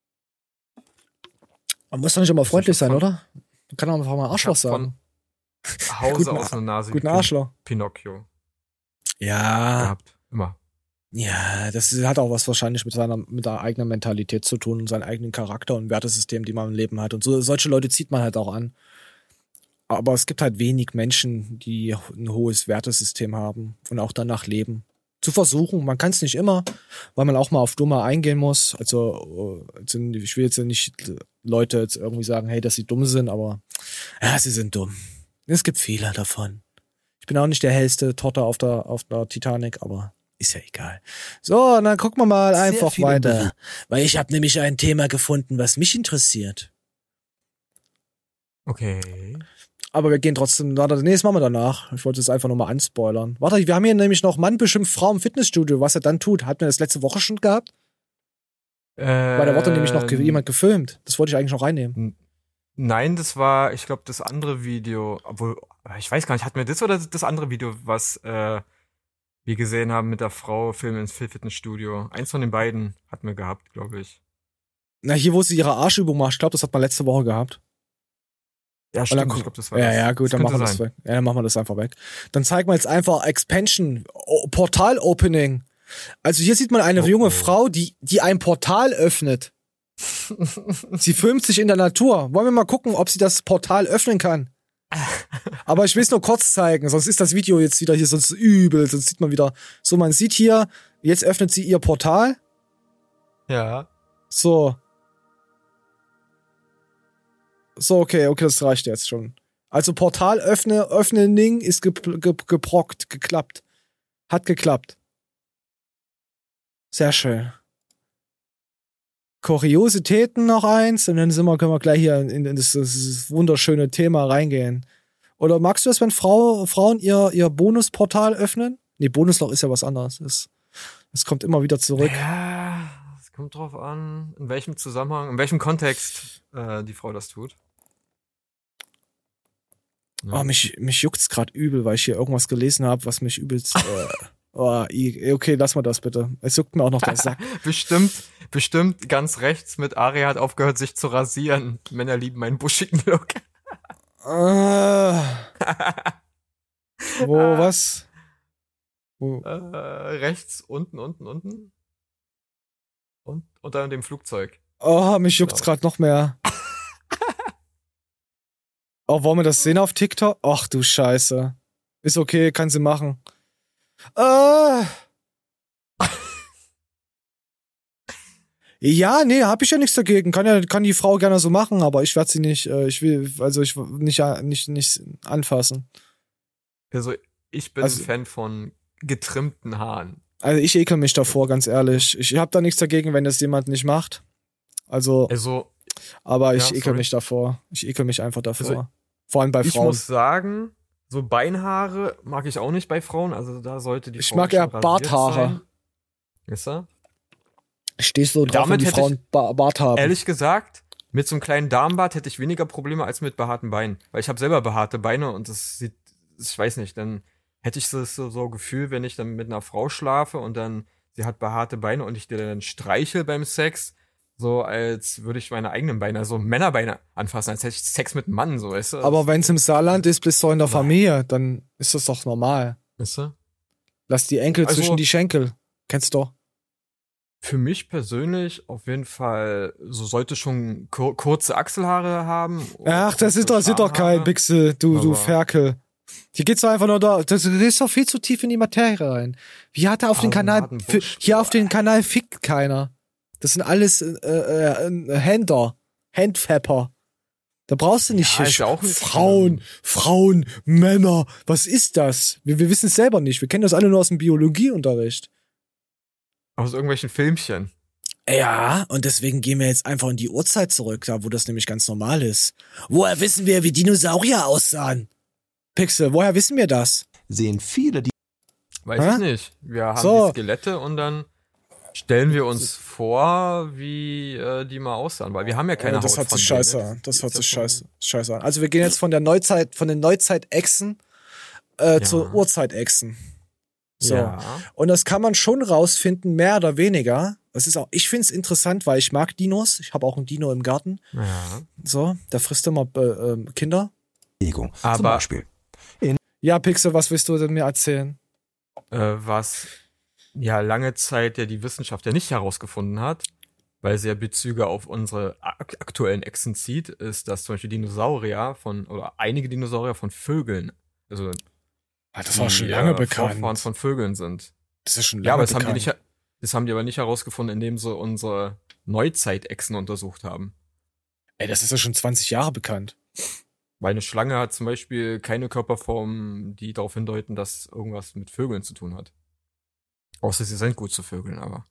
Speaker 1: Man muss doch nicht immer freundlich sein, oder? Man kann auch einfach mal Arschloch sagen.
Speaker 2: Von Hause
Speaker 1: Guten
Speaker 2: aus einer Nase.
Speaker 1: Guten
Speaker 2: wie
Speaker 1: Arschloch.
Speaker 2: Pinocchio.
Speaker 1: Ja.
Speaker 2: Gehabt. Immer.
Speaker 1: Ja, das hat auch was wahrscheinlich mit seiner, mit der eigenen Mentalität zu tun und seinem eigenen Charakter und Wertesystem, die man im Leben hat. Und so, solche Leute zieht man halt auch an. Aber es gibt halt wenig Menschen, die ein hohes Wertesystem haben und auch danach leben. Zu versuchen, man kann es nicht immer, weil man auch mal auf Dumme eingehen muss. Also, ich will jetzt nicht Leute jetzt irgendwie sagen, hey, dass sie dumm sind, aber ja, sie sind dumm. Es gibt viele davon. Ich bin auch nicht der hellste Torte auf der, auf der Titanic, aber ist ja egal. So, und dann gucken wir mal
Speaker 11: Sehr
Speaker 1: einfach
Speaker 11: viele
Speaker 1: weiter.
Speaker 11: Besuch.
Speaker 1: Weil ich habe nämlich ein Thema gefunden, was mich interessiert.
Speaker 2: Okay.
Speaker 1: Aber wir gehen trotzdem, warte, nee, das machen wir danach. Ich wollte es einfach nur mal anspoilern. Warte, wir haben hier nämlich noch Mann beschimpft Frau im Fitnessstudio, was er dann tut. Hatten wir das letzte Woche schon gehabt?
Speaker 2: Äh,
Speaker 1: Weil da wurde nämlich noch ge- jemand gefilmt. Das wollte ich eigentlich noch reinnehmen.
Speaker 2: Nein, das war, ich glaube, das andere Video, obwohl, ich weiß gar nicht, hatten wir das oder das andere Video, was äh, wir gesehen haben mit der Frau, Film ins Fitnessstudio. Eins von den beiden hatten wir gehabt, glaube ich.
Speaker 1: Na, hier, wo sie ihre Arschübung macht, ich glaube, das hat man letzte Woche gehabt.
Speaker 2: Ja,
Speaker 1: Und
Speaker 2: stimmt,
Speaker 1: dann,
Speaker 2: ich glaube, das war
Speaker 1: ja,
Speaker 2: das.
Speaker 1: ja, gut,
Speaker 2: Das
Speaker 1: dann machen wir
Speaker 2: könnte
Speaker 1: das
Speaker 2: sein.
Speaker 1: weg. Ja, dann machen wir das einfach weg. Dann zeigen wir jetzt einfach Expansion, O- Portal-Opening. Also hier sieht man eine
Speaker 2: Oh,
Speaker 1: junge
Speaker 2: oh.
Speaker 1: Frau, die, die ein Portal öffnet. Sie filmt sich in der Natur. Wollen wir mal gucken, ob sie das Portal öffnen kann? Aber ich will es nur kurz zeigen, sonst ist das Video jetzt wieder hier sonst übel. Sonst sieht man wieder, so man sieht hier, jetzt öffnet sie ihr Portal.
Speaker 2: Ja.
Speaker 1: So. So, okay, okay, das reicht jetzt schon. Also Portal öffne, Öffnening ist ge, ge, geprockt, geklappt. Hat geklappt. Sehr schön. Kuriositäten noch eins und dann sind wir, können wir gleich hier in, in das, das wunderschöne Thema reingehen. Oder magst du das, wenn Frau, Frauen ihr, ihr Bonusportal öffnen? Nee, Bonusloch ist ja was anderes. Es, es kommt immer wieder zurück.
Speaker 2: Ja, es kommt drauf an, in welchem Zusammenhang, in welchem Kontext äh, die Frau das tut. Ja.
Speaker 1: Oh, mich, mich juckt's gerade übel, weil ich hier irgendwas gelesen habe, was mich übelst... Äh, oh, okay, lass mal das bitte. Es juckt mir auch noch der Sack.
Speaker 2: bestimmt, bestimmt ganz rechts mit Aria hat aufgehört, sich zu rasieren. Männer lieben meinen buschigen Look.
Speaker 1: äh, wo, was?
Speaker 2: Wo? Äh, rechts, unten, unten, unten. Und unter dem Flugzeug.
Speaker 1: Oh, mich juckt's genau. gerade noch mehr. Oh, wollen wir das sehen auf TikTok? Ach du Scheiße. Ist okay, kann sie machen. Äh. Ja, nee, hab ich ja nichts dagegen. Kann ja, kann die Frau gerne so machen, aber ich werde sie nicht, äh, ich will, also ich nicht, nicht, nicht anfassen.
Speaker 2: Also, ich bin also, ein Fan von getrimmten Haaren.
Speaker 1: Also, ich ekel mich davor, ganz ehrlich. Ich hab da nichts dagegen, wenn das jemand nicht macht. Also,
Speaker 2: also
Speaker 1: aber ich
Speaker 2: ja,
Speaker 1: ekel
Speaker 2: sorry.
Speaker 1: mich davor. Ich ekel mich einfach davor.
Speaker 2: Also,
Speaker 1: vor allem bei
Speaker 2: ich
Speaker 1: Frauen.
Speaker 2: Ich muss sagen, so Beinhaare mag ich auch nicht bei Frauen. Also da sollte die
Speaker 1: ich
Speaker 2: Frau
Speaker 1: mag eher Barthaare.
Speaker 2: Ist er?
Speaker 1: Stehst du drauf, wenn die Frauen ich, Bart haben?
Speaker 2: Ehrlich gesagt, mit so einem kleinen Darmbart hätte ich weniger Probleme als mit behaarten Beinen. Weil ich habe selber behaarte Beine und das sieht, ich weiß nicht, dann hätte ich so so, so Gefühl, wenn ich dann mit einer Frau schlafe und dann sie hat behaarte Beine und ich dir dann streichel beim Sex, so als würde ich meine eigenen Beine, also Männerbeine anfassen, als hätte ich Sex mit einem Mann, so, weißt du?
Speaker 1: Aber wenn es im Saarland ist, bist du in der Familie, dann ist das doch normal.
Speaker 2: Weißt du?
Speaker 1: Lass die Enkel
Speaker 2: also,
Speaker 1: zwischen die Schenkel. Kennst du doch.
Speaker 2: Für mich persönlich auf jeden Fall, so sollte schon kur- kurze Achselhaare haben.
Speaker 1: Ach, das ist doch, das ist doch kein Pixel, du, du Ferkel. Hier geht's doch einfach nur da, das ist doch viel zu tief in die Materie rein. Wie hat er auf den Kanal, hier auf den Kanal fickt keiner. Das sind alles äh, äh, Händer, Handfapper. Da brauchst du nicht,
Speaker 2: ja,
Speaker 1: hier
Speaker 2: auch nicht
Speaker 1: Frauen, Frauen, Männer. Was ist das? Wir, wir wissen es selber nicht. Wir kennen das alle nur aus dem Biologieunterricht.
Speaker 2: Aus irgendwelchen Filmchen.
Speaker 1: Ja, und deswegen gehen wir jetzt einfach in die Urzeit zurück, da wo das nämlich ganz normal ist. Woher wissen wir, wie Dinosaurier aussahen? Pixel, woher wissen wir das?
Speaker 10: Sehen viele die...
Speaker 2: Weiß Hä? ich nicht. Wir haben so. die Skelette und dann stellen wir uns vor, wie äh, die mal aussahen, weil wir haben ja keine
Speaker 1: ja, das
Speaker 2: Haut
Speaker 1: hat
Speaker 2: von
Speaker 1: sich scheiße
Speaker 2: denen.
Speaker 1: an. Das hört sich scheiße, scheiße an. Also wir gehen jetzt von der Neuzeit, von den Neuzeit-Echsen äh, ja. zur Urzeit-Echsen. So.
Speaker 2: Ja.
Speaker 1: Und das kann man schon rausfinden, mehr oder weniger. Das ist auch, ich find's interessant, weil ich mag Dinos. Ich habe auch einen Dino im Garten.
Speaker 2: Ja.
Speaker 1: So, der frisst immer äh, äh, Kinder.
Speaker 10: Aber zum Beispiel.
Speaker 1: In ja, Pixel, was willst du denn mir erzählen?
Speaker 2: Äh, was ja lange Zeit ja die Wissenschaft ja nicht herausgefunden hat, weil sie ja Bezüge auf unsere ak- aktuellen Echsen zieht, ist, dass zum Beispiel Dinosaurier von, oder einige Dinosaurier von Vögeln, also
Speaker 1: ah, das war schon lange
Speaker 2: äh,
Speaker 1: bekannt.
Speaker 2: Vorfahren von Vögeln sind.
Speaker 1: Das ist schon lange
Speaker 2: ja, aber das
Speaker 1: bekannt.
Speaker 2: haben die nicht, das haben die aber nicht herausgefunden, indem sie unsere Neuzeit-Echsen untersucht haben.
Speaker 1: Ey, das ist ja schon zwanzig Jahre bekannt.
Speaker 2: Weil eine Schlange hat zum Beispiel keine Körperform, die darauf hindeuten, dass irgendwas mit Vögeln zu tun hat. Außer sie sind gut zu Vögeln, aber.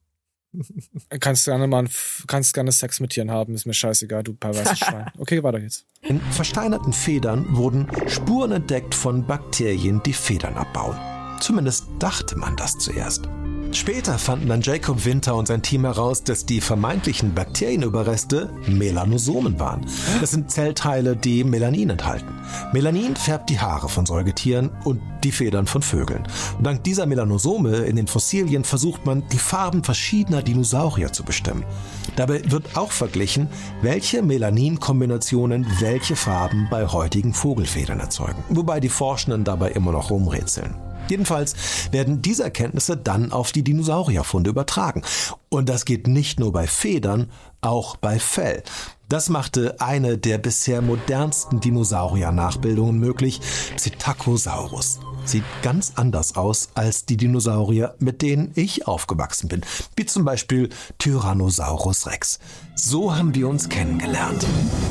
Speaker 1: Kannst gerne mal, kannst gerne Sex mit Tieren haben, ist mir scheißegal, du perverses Schwein. Okay, weiter geht's.
Speaker 11: In versteinerten Federn wurden Spuren entdeckt von Bakterien, die Federn abbauen. Zumindest dachte man das zuerst. Später fanden dann Jacob Winter und sein Team heraus, dass die vermeintlichen Bakterienüberreste Melanosomen waren. Das sind Zellteile, die Melanin enthalten. Melanin färbt die Haare von Säugetieren und die Federn von Vögeln. Und dank dieser Melanosome in den Fossilien versucht man, die Farben verschiedener Dinosaurier zu bestimmen. Dabei wird auch verglichen, welche Melanin-Kombinationen welche Farben bei heutigen Vogelfedern erzeugen. Wobei die Forschenden dabei immer noch rumrätseln. Jedenfalls werden diese Erkenntnisse dann auf die Dinosaurierfunde übertragen. Und das geht nicht nur bei Federn, auch bei Fell. Das machte eine der bisher modernsten Dinosaurier-Nachbildungen möglich, Psittacosaurus. Sieht ganz anders aus als die Dinosaurier, mit denen ich aufgewachsen bin, wie zum Beispiel Tyrannosaurus Rex. So haben wir uns kennengelernt.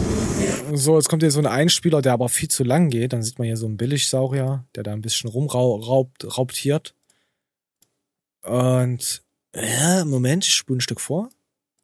Speaker 1: So, jetzt kommt hier so ein Einspieler, der aber viel zu lang geht. Dann sieht man hier so einen Billigsaurier, der da ein bisschen rumraubt, raubtiert. Und, ja, Moment, ich spule ein Stück vor.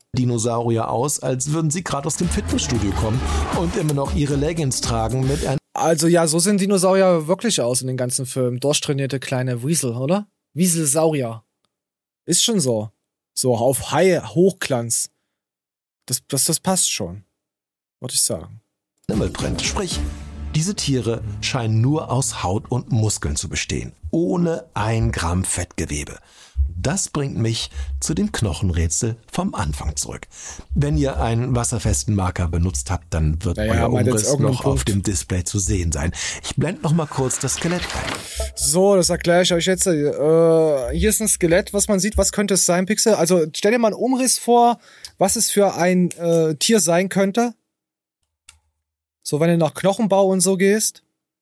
Speaker 11: Dinosaurier aus, als würden sie gerade aus dem Fitnessstudio kommen und immer noch ihre Leggings tragen mit einem...
Speaker 1: Also ja, so sehen Dinosaurier wirklich aus in den ganzen Filmen. Durchtrainierte kleine Wiesel, oder? Wieselsaurier. Ist schon so. So auf High Hochglanz. Das, das, das passt schon. Würde ich sagen.
Speaker 11: Animalprint. Sprich, diese Tiere scheinen nur aus Haut und Muskeln zu bestehen. Ohne ein Gramm Fettgewebe. Das bringt mich zu dem Knochenrätsel vom Anfang zurück. Wenn ihr einen wasserfesten Marker benutzt habt, dann wird
Speaker 1: naja,
Speaker 11: euer Umriss noch
Speaker 1: Punkt.
Speaker 11: auf dem Display zu sehen sein. Ich blende noch mal kurz das Skelett ein.
Speaker 1: So, das erkläre ich euch jetzt. Äh, hier ist ein Skelett, was man sieht. Was könnte es sein, Pixel? Also stell dir mal einen Umriss vor, was es für ein äh, Tier sein könnte. So, wenn du nach Knochenbau und so gehst.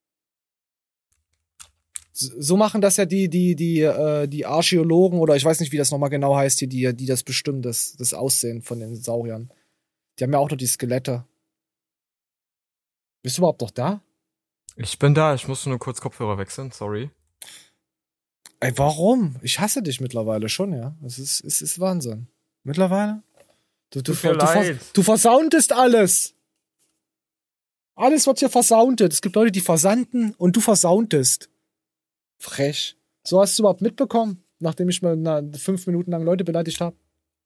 Speaker 1: So machen das ja die, die, die, äh, die Archäologen oder ich weiß nicht, wie das nochmal genau heißt hier, die, die das bestimmen, das, das Aussehen von den Sauriern. Die haben ja auch noch die Skelette. Bist du überhaupt noch da?
Speaker 2: Ich bin da, ich musste nur kurz Kopfhörer wechseln, sorry.
Speaker 1: Ey, warum? Ich hasse dich mittlerweile schon, ja. Es ist, es ist Wahnsinn. Mittlerweile? Du, du, du, du, vers du versauntest alles. Alles wird hier versauntet. Es gibt Leute, die versanden und du versauntest. Frech. So hast du überhaupt mitbekommen, nachdem ich mal na, fünf Minuten lang Leute beleidigt habe?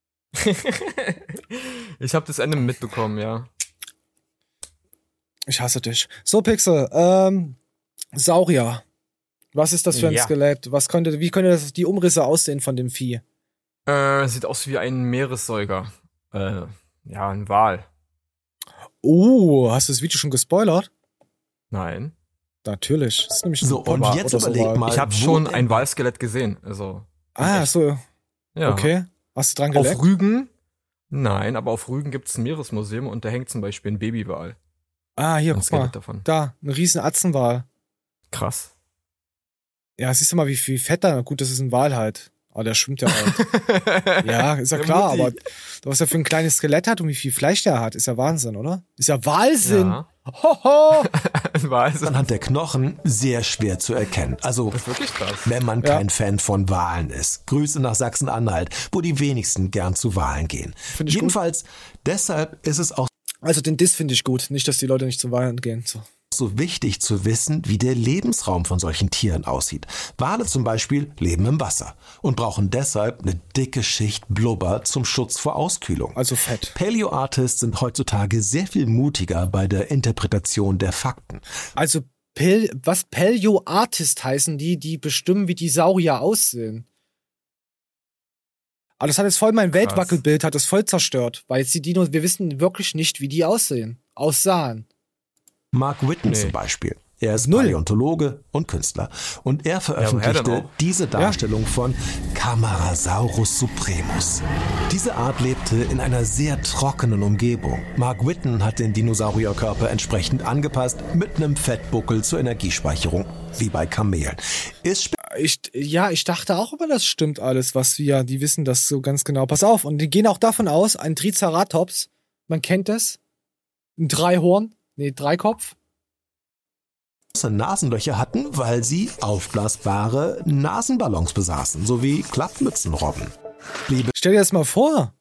Speaker 2: Ich habe das Ende mitbekommen, ja.
Speaker 1: Ich hasse dich. So, Pixel, ähm, Saurier. Was ist das für ein
Speaker 2: ja.
Speaker 1: Skelett? Was könnte, wie könnte das, die Umrisse aussehen von dem Vieh?
Speaker 2: Äh, sieht aus wie ein Meeressäuger. Äh, ja, ein Wal.
Speaker 1: Oh, hast du das Video schon gespoilert?
Speaker 2: Nein.
Speaker 1: Natürlich. Das ist nämlich
Speaker 11: so, und jetzt überleg
Speaker 2: so
Speaker 11: mal.
Speaker 2: Ich habe schon ein Walskelett gesehen. Also.
Speaker 1: Ah, so.
Speaker 2: Ja.
Speaker 1: Okay. Hast du dran geleckt?
Speaker 2: Auf Rügen? Nein, aber auf Rügen gibt's ein Meeresmuseum und da hängt zum Beispiel ein Babywal.
Speaker 1: Ah, hier,
Speaker 2: ein
Speaker 1: guck mal.
Speaker 2: Davon.
Speaker 1: Da, ein riesen Atzenwal.
Speaker 2: Krass.
Speaker 1: Ja, siehst du mal, wie viel Fett da. Gut, das ist ein Wal halt. Aber der schwimmt ja halt. Ja, ist ja klar, aber was er für ein kleines Skelett hat und wie viel Fleisch der hat, ist ja Wahnsinn, oder? Ist ja Wahnsinn. Ja. Hoho.
Speaker 11: Anhand der Knochen sehr schwer zu erkennen. Also,
Speaker 2: das ist wirklich krass.
Speaker 11: Wenn man kein ja. Fan von Walen ist. Grüße nach Sachsen-Anhalt, wo die wenigsten gern zu Walen gehen. Jedenfalls, gut. deshalb ist es auch
Speaker 1: Also den Diss finde ich gut, nicht, dass die Leute nicht zu Walen gehen. So.
Speaker 11: so wichtig zu wissen, wie der Lebensraum von solchen Tieren aussieht. Wale zum Beispiel leben im Wasser und brauchen deshalb eine dicke Schicht Blubber zum Schutz vor Auskühlung.
Speaker 1: Also Fett.
Speaker 11: Paleo-Artists sind heutzutage sehr viel mutiger bei der Interpretation der Fakten.
Speaker 1: Also Pal- was Paleo-Artist heißen die, die bestimmen, wie die Saurier aussehen? Aber das hat jetzt voll mein Weltwackelbild, hat das voll zerstört. Weil jetzt die Dinos, wir wissen wirklich nicht, wie die aussehen. Aussahen.
Speaker 11: Mark Whitten nee. zum Beispiel. Er ist Null. Paläontologe und Künstler. Und er veröffentlichte ja, diese Darstellung ja. von Camarasaurus supremus. Diese Art lebte in einer sehr trockenen Umgebung. Mark Whitten hat den Dinosaurierkörper entsprechend angepasst mit einem Fettbuckel zur Energiespeicherung, wie bei Kamelen. Ist
Speaker 1: ich, ja, ich dachte auch immer, das stimmt alles, was wir, die wissen das so ganz genau. Pass auf, und die gehen auch davon aus, ein Triceratops, man kennt das, ein Dreihorn, nee, Dreikopf,
Speaker 11: Nasenlöcher hatten, weil sie aufblasbare Nasenballons besaßen, sowie Klappmützenrobben. Liebe
Speaker 1: Stell dir das mal vor.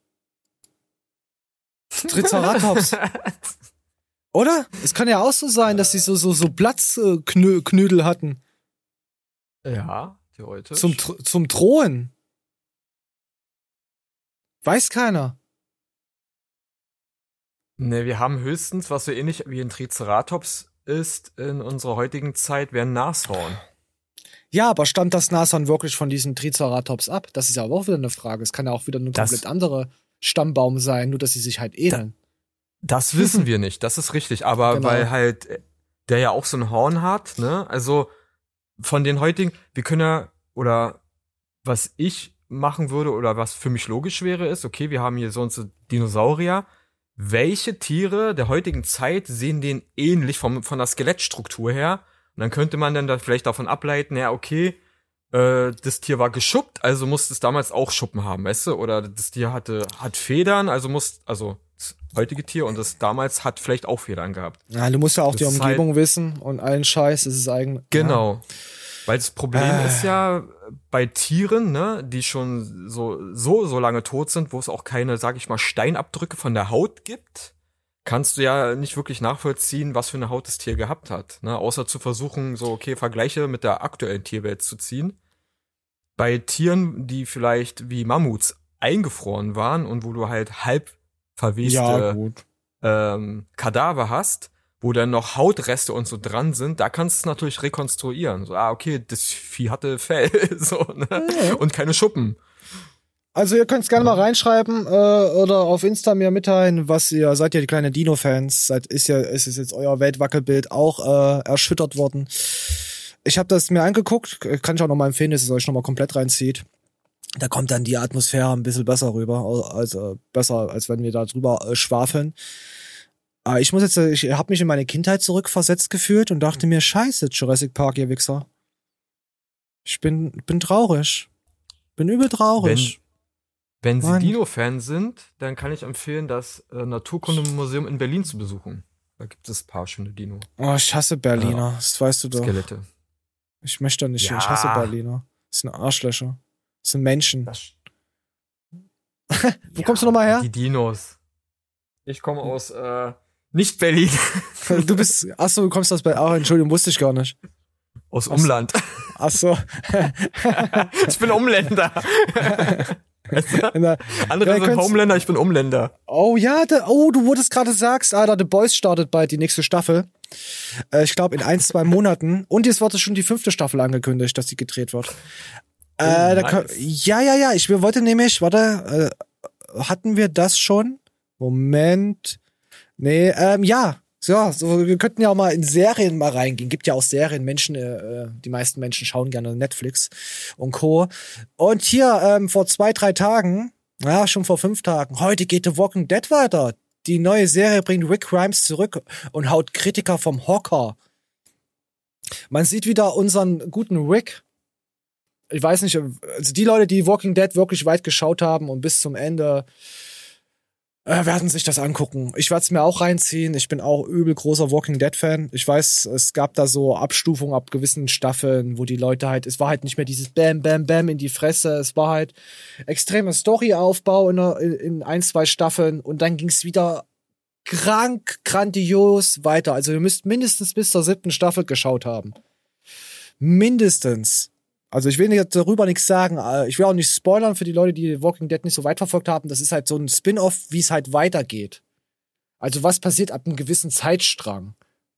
Speaker 1: Triceratops. Oder? Es kann ja auch so sein, dass sie so, so, so Platzknödel hatten.
Speaker 2: Ja, theoretisch.
Speaker 1: Zum, zum Drohen. Weiß keiner.
Speaker 2: Ne, wir haben höchstens, was so ähnlich wie ein Triceratops ist in unserer heutigen Zeit, wäre ein Nashorn.
Speaker 1: Ja, aber stammt das Nashorn wirklich von diesem Triceratops ab? Das ist ja auch wieder eine Frage. Es kann ja auch wieder ein komplett anderer Stammbaum sein, nur dass sie sich halt ähneln.
Speaker 2: Das wissen wir nicht, das ist richtig. Aber genau. weil halt der ja auch so ein Horn hat, ne? Also von den heutigen, wir können ja, oder was ich machen würde oder was für mich logisch wäre, ist, okay, wir haben hier so und so Dinosaurier. Welche Tiere der heutigen Zeit sehen denen ähnlich vom, von der Skelettstruktur her? Und dann könnte man dann da vielleicht davon ableiten, ja, okay, äh, das Tier war geschuppt, also muss es damals auch Schuppen haben, weißt du? Oder das Tier hatte, hat Federn, also muss, also das heutige Tier und das damals hat vielleicht auch Federn gehabt.
Speaker 1: Ja, du musst ja auch
Speaker 2: das
Speaker 1: die Umgebung halt wissen und allen Scheiß, das ist eigentlich.
Speaker 2: Genau.
Speaker 1: Ja.
Speaker 2: Weil das Problem äh. ist ja bei Tieren, ne, die schon so, so, so lange tot sind, wo es auch keine, sag ich mal, Steinabdrücke von der Haut gibt, kannst du ja nicht wirklich nachvollziehen, was für eine Haut das Tier gehabt hat, ne? Außer zu versuchen, so, okay, Vergleiche mit der aktuellen Tierwelt zu ziehen. Bei Tieren, die vielleicht wie Mammuts eingefroren waren und wo du halt halb verweste
Speaker 1: Ja, gut.
Speaker 2: ähm, Kadaver hast, wo dann noch Hautreste und so dran sind, da kannst du es natürlich rekonstruieren. So, ah, okay, das Vieh hatte Fell, so, ne?
Speaker 1: Ja.
Speaker 2: Und keine Schuppen.
Speaker 1: Also ihr könnt es gerne mal reinschreiben äh, oder auf Insta mir mitteilen, was ihr, seid ihr die kleine Dino-Fans, seid, ist ja, ist es jetzt euer Weltwackelbild auch äh, erschüttert worden. Ich habe das mir angeguckt, kann ich auch nochmal empfehlen, dass es euch nochmal komplett reinzieht. Da kommt dann die Atmosphäre ein bisschen besser rüber, also besser, als wenn wir da drüber äh, schwafeln. Aber ich muss jetzt, ich habe mich in meine Kindheit zurückversetzt gefühlt und dachte mir, scheiße, Jurassic Park, ihr Wichser. Ich bin, bin traurig. Bin übel traurig.
Speaker 2: Wenn, wenn Sie
Speaker 1: Mann.
Speaker 2: Dino-Fan sind, dann kann ich empfehlen, das äh, Naturkundemuseum in Berlin zu besuchen. Da gibt es ein paar schöne Dino.
Speaker 1: Oh, ich hasse Berliner,
Speaker 2: Ja.
Speaker 1: das weißt du doch.
Speaker 2: Skelette.
Speaker 1: Ich möchte nicht,
Speaker 2: Ja.
Speaker 1: ich hasse Berliner. Das sind Arschlöcher. Das sind Menschen.
Speaker 2: Das,
Speaker 1: Wo kommst du nochmal her?
Speaker 2: Die Dinos. Ich komme aus äh, nicht Berlin.
Speaker 1: Du bist, achso, du kommst aus Berlin. Ach, Entschuldigung, wusste ich gar nicht.
Speaker 2: Aus Umland.
Speaker 1: Achso.
Speaker 2: Ich bin Umländer. Weißt du? Andere
Speaker 1: Ja,
Speaker 2: sind
Speaker 1: könnt's-
Speaker 2: Homeländer, ich bin Umländer.
Speaker 1: Oh ja, da, oh, du wurdest gerade sagst, Alter, The Boys startet bald die nächste Staffel. Äh, ich glaube in ein, zwei Monaten. Und jetzt wurde schon die fünfte Staffel angekündigt, dass die gedreht wird.
Speaker 2: Oh,
Speaker 1: äh, da
Speaker 2: nice.
Speaker 1: kann, ja, ja, ja. Ich wollte nämlich, warte, äh, hatten wir das schon? Moment. Nee, ähm, ja. So, so, wir könnten ja auch mal in Serien mal reingehen. Gibt ja auch Serien, Menschen, äh, die meisten Menschen schauen gerne Netflix und Co. Und hier, ähm, vor zwei, drei Tagen, ja, schon vor fünf Tagen, heute geht The Walking Dead weiter. Die neue Serie bringt Rick Grimes zurück und haut Kritiker vom Hocker. Man sieht wieder unseren guten Rick. Ich weiß nicht, also die Leute, die Walking Dead wirklich weit geschaut haben und bis zum Ende äh, werden sich das angucken. Ich werde es mir auch reinziehen. Ich bin auch übel großer Walking Dead-Fan. Ich weiß, es gab da so Abstufungen ab gewissen Staffeln, wo die Leute halt, es war halt nicht mehr dieses Bam, Bam, Bam in die Fresse. Es war halt extremer Storyaufbau in, der- in ein, zwei Staffeln und dann ging es wieder krank, grandios weiter. Also ihr müsst mindestens bis zur siebten Staffel geschaut haben. Mindestens. Also ich will jetzt darüber nichts sagen. Ich will auch nicht spoilern für die Leute, die Walking Dead nicht so weit verfolgt haben. Das ist halt so ein Spin-off, wie es halt weitergeht. Also was passiert ab einem gewissen Zeitstrang.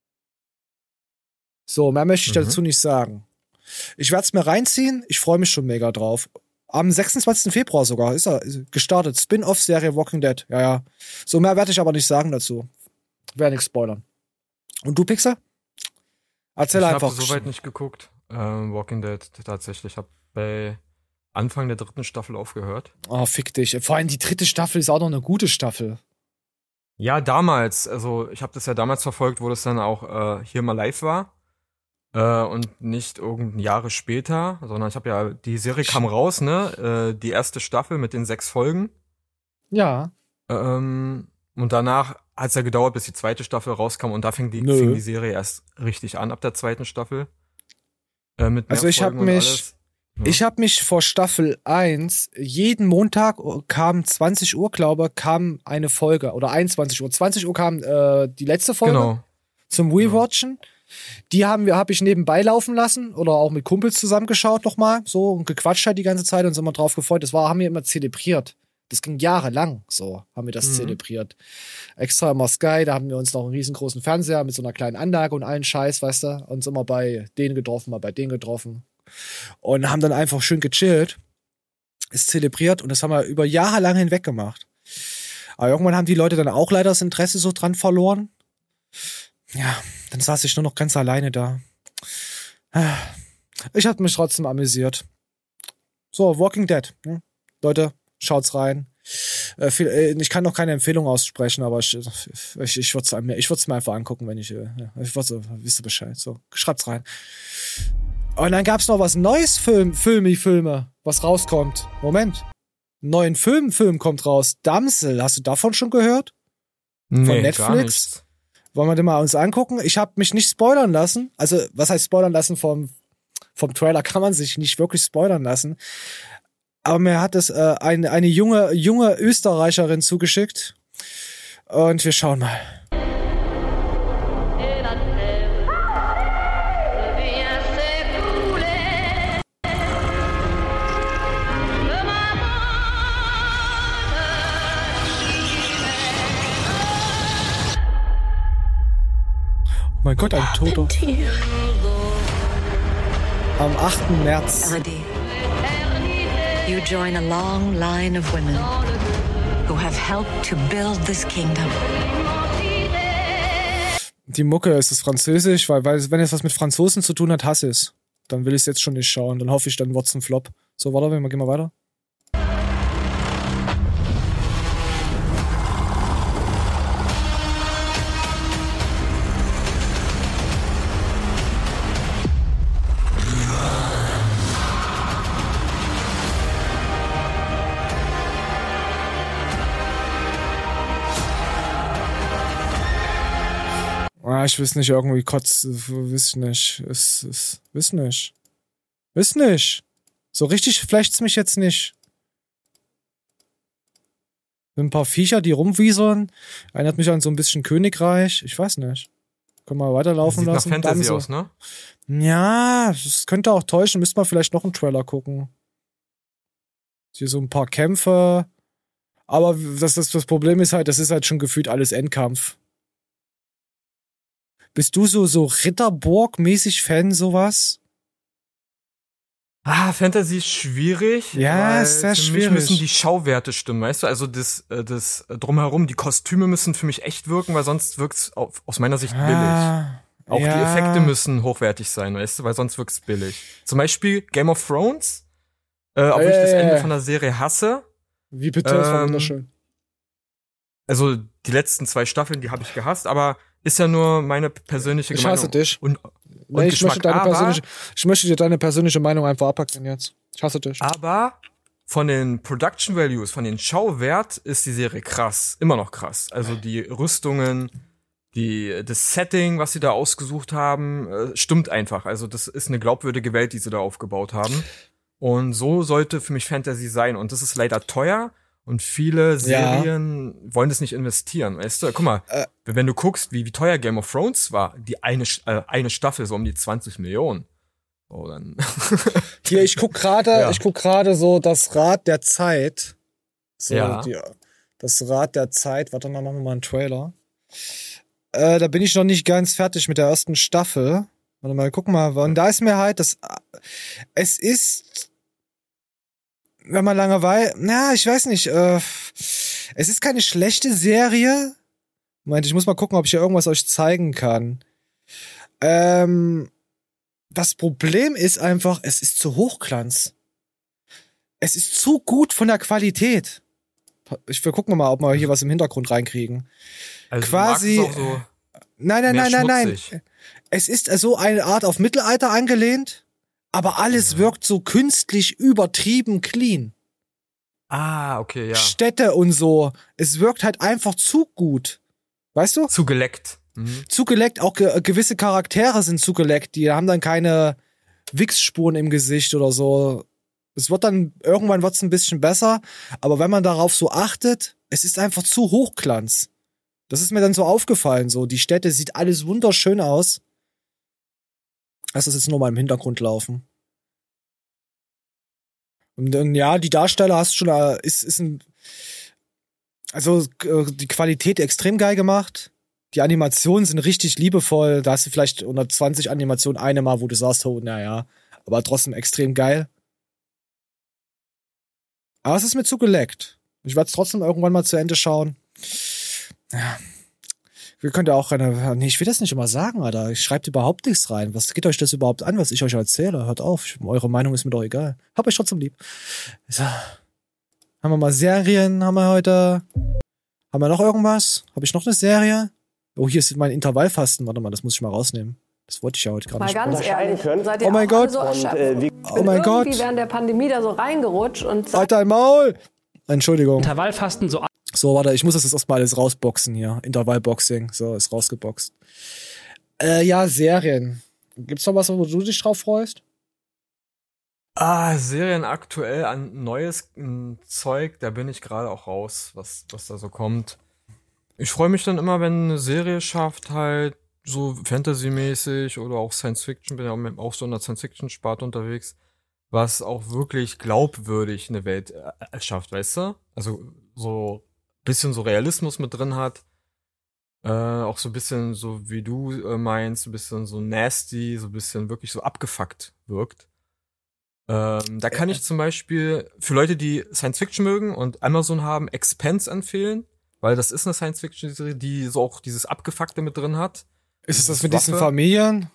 Speaker 1: So, mehr möchte ich
Speaker 2: Mhm.
Speaker 1: dazu nicht sagen. Ich werde es mir reinziehen. Ich freue mich schon mega drauf. Am sechsundzwanzigsten Februar sogar ist er ist gestartet. Spin-off-Serie Walking Dead. Ja, ja. So, mehr werde ich aber nicht sagen dazu. Werde nichts spoilern. Und du, Pixar? Erzähl
Speaker 2: Ich
Speaker 1: einfach.
Speaker 2: habe soweit nicht geguckt. Ähm, Walking Dead tatsächlich. Ich habe bei Anfang der dritten Staffel aufgehört.
Speaker 1: Oh, fick dich. Vor allem die dritte Staffel ist auch noch eine gute Staffel.
Speaker 2: Ja, damals. Also ich habe das ja damals verfolgt, wo das dann auch äh, hier mal live war. Äh, und nicht irgendein Jahre später, sondern ich habe ja, die Serie kam raus, ne? Äh, die erste Staffel mit den sechs Folgen.
Speaker 1: Ja.
Speaker 2: Ähm, und danach hat es ja gedauert, bis die zweite Staffel rauskam und da fing die,
Speaker 1: Nö.
Speaker 2: fing die Serie erst richtig an, ab der zweiten Staffel. Äh, mit mehr
Speaker 1: Also ich habe
Speaker 2: Folgen und
Speaker 1: mich,
Speaker 2: alles. Ja.
Speaker 1: ich habe mich vor Staffel eins, jeden Montag kam zwanzig Uhr, glaube kam eine Folge. Oder einundzwanzig Uhr. zwanzig Uhr kam äh, die letzte Folge
Speaker 2: Genau.
Speaker 1: zum Rewatchen. Die haben wir, habe ich nebenbei laufen lassen oder auch mit Kumpels zusammengeschaut nochmal, so und gequatscht halt die ganze Zeit und sind immer drauf gefreut. Das war, haben wir immer zelebriert. Das ging jahrelang, so haben wir das
Speaker 2: Mhm.
Speaker 1: zelebriert. Extra immer Sky, da haben wir uns noch einen riesengroßen Fernseher mit so einer kleinen Anlage und allen Scheiß, weißt du, uns immer bei denen getroffen, mal bei denen getroffen und haben dann einfach schön gechillt, ist zelebriert und das haben wir über Jahre lang hinweg gemacht. Aber irgendwann haben die Leute dann auch leider das Interesse so dran verloren. Ja, dann saß ich nur noch ganz alleine da. Ich habe mich trotzdem amüsiert. So, Walking Dead. Ne? Leute, schaut's rein. Äh, viel, äh, ich kann noch keine Empfehlung aussprechen, aber ich, ich, ich würde es mir, ich würd's mir einfach angucken, wenn ich, äh, ja, ich würde, wisst ihr Bescheid. So, schreibt's rein. Und dann gab's noch was Neues, Film, Filmi-Filme, was rauskommt. Moment. Einen neuen Film, Film kommt raus. Damsel, hast du davon schon gehört?
Speaker 2: Nee,
Speaker 1: Von
Speaker 2: gar
Speaker 1: Netflix?
Speaker 2: nichts.
Speaker 1: Wollen wir den mal uns angucken? Ich habe mich nicht spoilern lassen. Also, was heißt spoilern lassen? Vom, vom Trailer kann man sich nicht wirklich spoilern lassen. Aber mir hat es äh, eine, eine junge, junge Österreicherin zugeschickt. Und wir schauen mal. Gott, ein Toter. Am achten März.
Speaker 12: Elodie, you join a long line of women who have helped to build this kingdom.
Speaker 1: Die Mucke, ist es Französisch? Weil, weil wenn es was mit Franzosen zu tun hat, hasse ich es. Dann will ich es jetzt schon nicht schauen. Dann hoffe ich, dann wird's ein Flop. So, warte, wir gehen mal weiter. Ah, ich weiß nicht, irgendwie kotz, weiß nicht, ist, ist, weiß nicht, weiß nicht. So richtig flecht's mich jetzt nicht. Ein paar Viecher, die rumwieseln, erinnert mich an so ein bisschen Königreich, ich weiß nicht. Können wir weiterlaufen
Speaker 2: Sieht
Speaker 1: lassen.
Speaker 2: nach Fantasy
Speaker 1: so.
Speaker 2: aus, ne?
Speaker 1: Ja, das könnte auch täuschen, müsste man vielleicht noch einen Trailer gucken. Hier so ein paar Kämpfe, aber das, das, das Problem ist halt, das ist halt schon gefühlt alles Endkampf. Bist du so, so Ritterburg-mäßig Fan, sowas?
Speaker 2: Ah, Fantasy ist schwierig.
Speaker 1: Ja,
Speaker 2: weil
Speaker 1: ist sehr
Speaker 2: für
Speaker 1: schwierig.
Speaker 2: mich müssen die Schauwerte stimmen, weißt du? Also das, äh, das Drumherum, die Kostüme müssen für mich echt wirken, weil sonst wirkt's auf, aus meiner Sicht billig.
Speaker 1: Ah,
Speaker 2: Auch
Speaker 1: ja.
Speaker 2: die Effekte müssen hochwertig sein, weißt du? Weil sonst wirkt's billig. Zum Beispiel Game of Thrones, äh, obwohl
Speaker 1: Ja,
Speaker 2: ich das
Speaker 1: ja,
Speaker 2: Ende
Speaker 1: ja.
Speaker 2: von der Serie hasse.
Speaker 1: Wie bitte? Das war
Speaker 2: Ähm,
Speaker 1: wunderschön.
Speaker 2: Also die letzten zwei Staffeln, die habe ich gehasst, aber ist ja nur meine persönliche
Speaker 1: Ich
Speaker 2: Meinung.
Speaker 1: hasse dich.
Speaker 2: Und, und
Speaker 1: Nee, ich,
Speaker 2: Geschmack.
Speaker 1: möchte deine
Speaker 2: aber,
Speaker 1: persönliche, ich möchte dir deine persönliche Meinung einfach abpacken jetzt. Ich hasse dich.
Speaker 2: aber von den Production Values, von den Schauwert ist die Serie krass. Immer noch krass. Also die Rüstungen, die, das Setting, was sie da ausgesucht haben, äh, stimmt einfach. Also das ist eine glaubwürdige Welt, die sie da aufgebaut haben. Und so sollte für mich Fantasy sein. Und das ist leider teuer. Und viele Serien ja. wollen das nicht investieren, weißt du? Guck mal, äh, wenn du guckst, wie, wie teuer Game of Thrones war, die eine, äh, eine Staffel so um die zwanzig Millionen. Oh, dann.
Speaker 1: Hier, ich guck gerade,
Speaker 2: Ja.
Speaker 1: ich guck gerade so das Rad der Zeit. So,
Speaker 2: Ja.
Speaker 1: die, das Rad der Zeit. Warte mal, machen wir mal einen Trailer. Äh, da bin ich noch nicht ganz fertig mit der ersten Staffel. Warte mal, guck mal. Und da ist mir halt das, es ist, wenn man Langeweile, na, ich weiß nicht, äh, es ist keine schlechte Serie. Moment, ich muss mal gucken, ob ich hier irgendwas euch zeigen kann. Ähm, das Problem ist einfach, es ist zu Hochglanz. Es ist zu gut von der Qualität. Ich will gucken mal, ob wir hier was im Hintergrund reinkriegen.
Speaker 2: Also
Speaker 1: Quasi.
Speaker 2: du magst es auch so
Speaker 1: Nein, nein,
Speaker 2: mehr
Speaker 1: nein, nein, nein.
Speaker 2: schmutzig.
Speaker 1: Es ist so eine Art auf Mittelalter angelehnt, aber alles wirkt so künstlich übertrieben clean.
Speaker 2: Ah, okay, ja.
Speaker 1: Städte und so. Es wirkt halt einfach zu gut. Weißt du?
Speaker 2: Zu geleckt. Mhm.
Speaker 1: Zugeleckt, auch ge gewisse Charaktere sind zugeleckt, die haben dann keine Wichsspuren im Gesicht oder so. Es wird dann, irgendwann wird's ein bisschen besser, aber wenn man darauf so achtet, es ist einfach zu Hochglanz. Das ist mir dann so aufgefallen, so. Die Städte sieht alles wunderschön aus. Lass das jetzt nur mal im Hintergrund laufen. Und dann, ja, die Darsteller hast schon, äh, ist, ist ein, also, äh, die Qualität extrem geil gemacht. Die Animationen sind richtig liebevoll. Da hast du vielleicht unter zwanzig Animationen eine mal, wo du sagst, oh, naja, aber trotzdem extrem geil. Aber es ist mir zu geleckt. Ich werde es trotzdem irgendwann mal zu Ende schauen. Ja. Wir können ja auch eine, nee, ich will das nicht immer sagen, Alter. Ich schreibt überhaupt nichts rein. Was geht euch das überhaupt an, was ich euch erzähle? Hört auf. Eure Meinung ist mir doch egal. Hab euch trotzdem lieb. So. Haben wir mal Serien, haben wir heute. Haben wir noch irgendwas? Habe ich noch eine Serie? Oh, hier ist mein Intervallfasten. Warte mal, das muss ich mal rausnehmen. Das wollte ich ja heute gerade
Speaker 13: Mal
Speaker 1: nicht.
Speaker 13: ganz ehrlich, seid ihr
Speaker 1: Oh mein
Speaker 13: auch alle
Speaker 1: Gott.
Speaker 13: so erschöpft?
Speaker 1: Und, äh, wie- Oh mein Gott.
Speaker 13: Irgendwie während der Pandemie da so reingerutscht und
Speaker 1: Halt dein Maul! Entschuldigung.
Speaker 14: Intervallfasten so.
Speaker 1: So, warte, ich muss das jetzt erstmal alles rausboxen hier. Intervallboxing. So, ist rausgeboxt. Äh, ja, Serien. Gibt's noch was, wo du dich drauf freust?
Speaker 2: Ah, Serien aktuell an neues m, Zeug, da bin ich gerade auch raus, was, was da so kommt. Ich freue mich dann immer, wenn eine Serie schafft, halt so Fantasy-mäßig oder auch Science-Fiction, bin ja auch, auch so in der Science-Fiction-Sparte unterwegs, was auch wirklich glaubwürdig eine Welt äh, erschafft, weißt du? Also so bisschen so Realismus mit drin hat. Äh, auch so ein bisschen so, wie du äh, meinst, so ein bisschen so nasty, so ein bisschen wirklich so abgefuckt wirkt. Ähm, da kann ich zum Beispiel für Leute, die Science-Fiction mögen und Amazon haben, Expanse empfehlen, weil das ist eine Science-Fiction-Serie, die so auch dieses Abgefuckte mit drin hat.
Speaker 1: Ist es das mit diesen Familien?